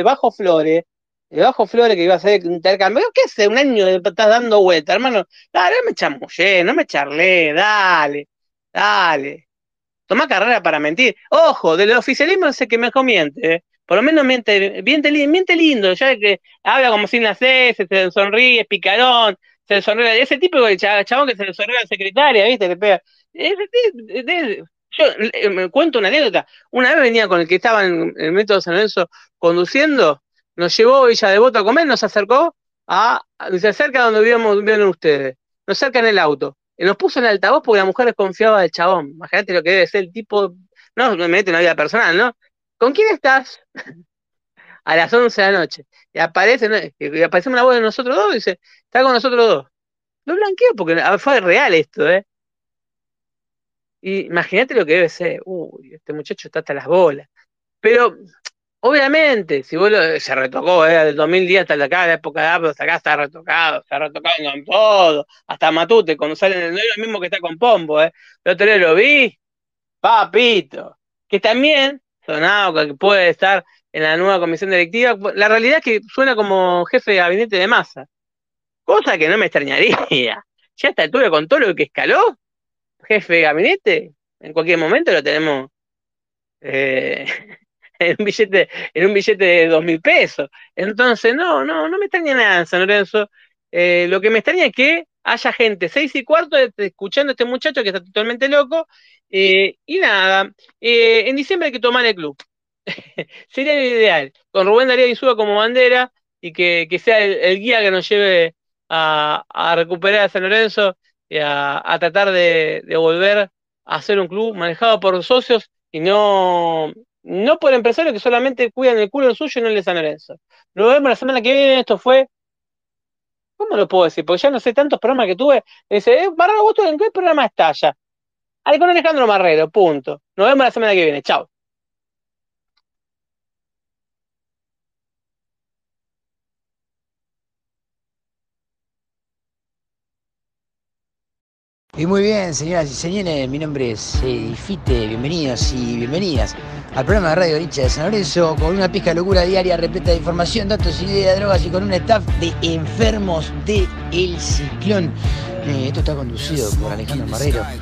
Bajo Flores que iba a ser intercambio, ¿qué hace? Un año estás dando vuelta, hermano. Dale, no me chamullé, no me charlé, dale, dale. Tomá carrera para mentir. Ojo, del oficialismo sé que mejor miente, ¿eh? Por lo menos miente lindo, ya que habla como sin las S, se le sonríe, es picarón, se le sonríe, ese tipo de chabón que se le sonríe a la secretaria, ¿viste? Le pega. Yo me cuento una anécdota. Una vez venía con el que estaba en el método San Lorenzo conduciendo, nos llevó a Villa Devoto a comer, nos acercó se acerca a donde vieron ustedes, nos acerca en el auto. Y nos puso en el altavoz porque la mujer desconfiaba del chabón. Imagínate lo que debe ser el tipo. No, me mete en la vida personal, ¿no? ¿Con quién estás? A las 11 de la noche. Y aparece, ¿no? Y aparecemos la voz de nosotros dos y dice, está con nosotros dos. Lo blanqueo porque fue real esto, ¿eh? Y imagínate lo que debe ser. Uy, este muchacho está hasta las bolas. Pero, obviamente, si se retocó, del 2010 hasta acá, la época de Apple, hasta acá se ha retocado con todo. Hasta Matute, cuando sale, no es lo mismo que está con Pombo, ¿eh? El otro día lo vi, papito, que también sonado que puede estar en la nueva comisión directiva. La realidad es que suena como jefe de gabinete de masa, cosa que no me extrañaría. Ya a esta altura, con todo lo que escaló, jefe de gabinete, en cualquier momento lo tenemos eh, en un billete de 2.000 pesos. Entonces, no me extraña nada en San Lorenzo. Lo que me extraña es que haya gente 6:15 escuchando a este muchacho que está totalmente loco. Y nada, en diciembre hay que tomar el club. Sería lo ideal, con Rubén Darío Insúa como bandera y que sea el guía que nos lleve a recuperar a San Lorenzo y a tratar de volver a ser un club manejado por socios y no por empresarios que solamente cuidan el culo suyo y no el de San Lorenzo. Nos vemos la semana que viene. Esto fue, ¿cómo lo puedo decir? Porque ya no sé tantos programas que tuve. Dice, Marrero, ¿vos en qué programa estás ya? Ahí con Alejandro Marrero, punto. Nos vemos la semana que viene. Chao. Y muy bien, señoras y señores, mi nombre es Fite, bienvenidos y bienvenidas al programa de Radio Hincha de San Lorenzo, con una pizca de locura diaria repleta de información, datos, ideas, drogas y con un staff de enfermos de El Ciclón. Esto está conducido por Alejandro Marrero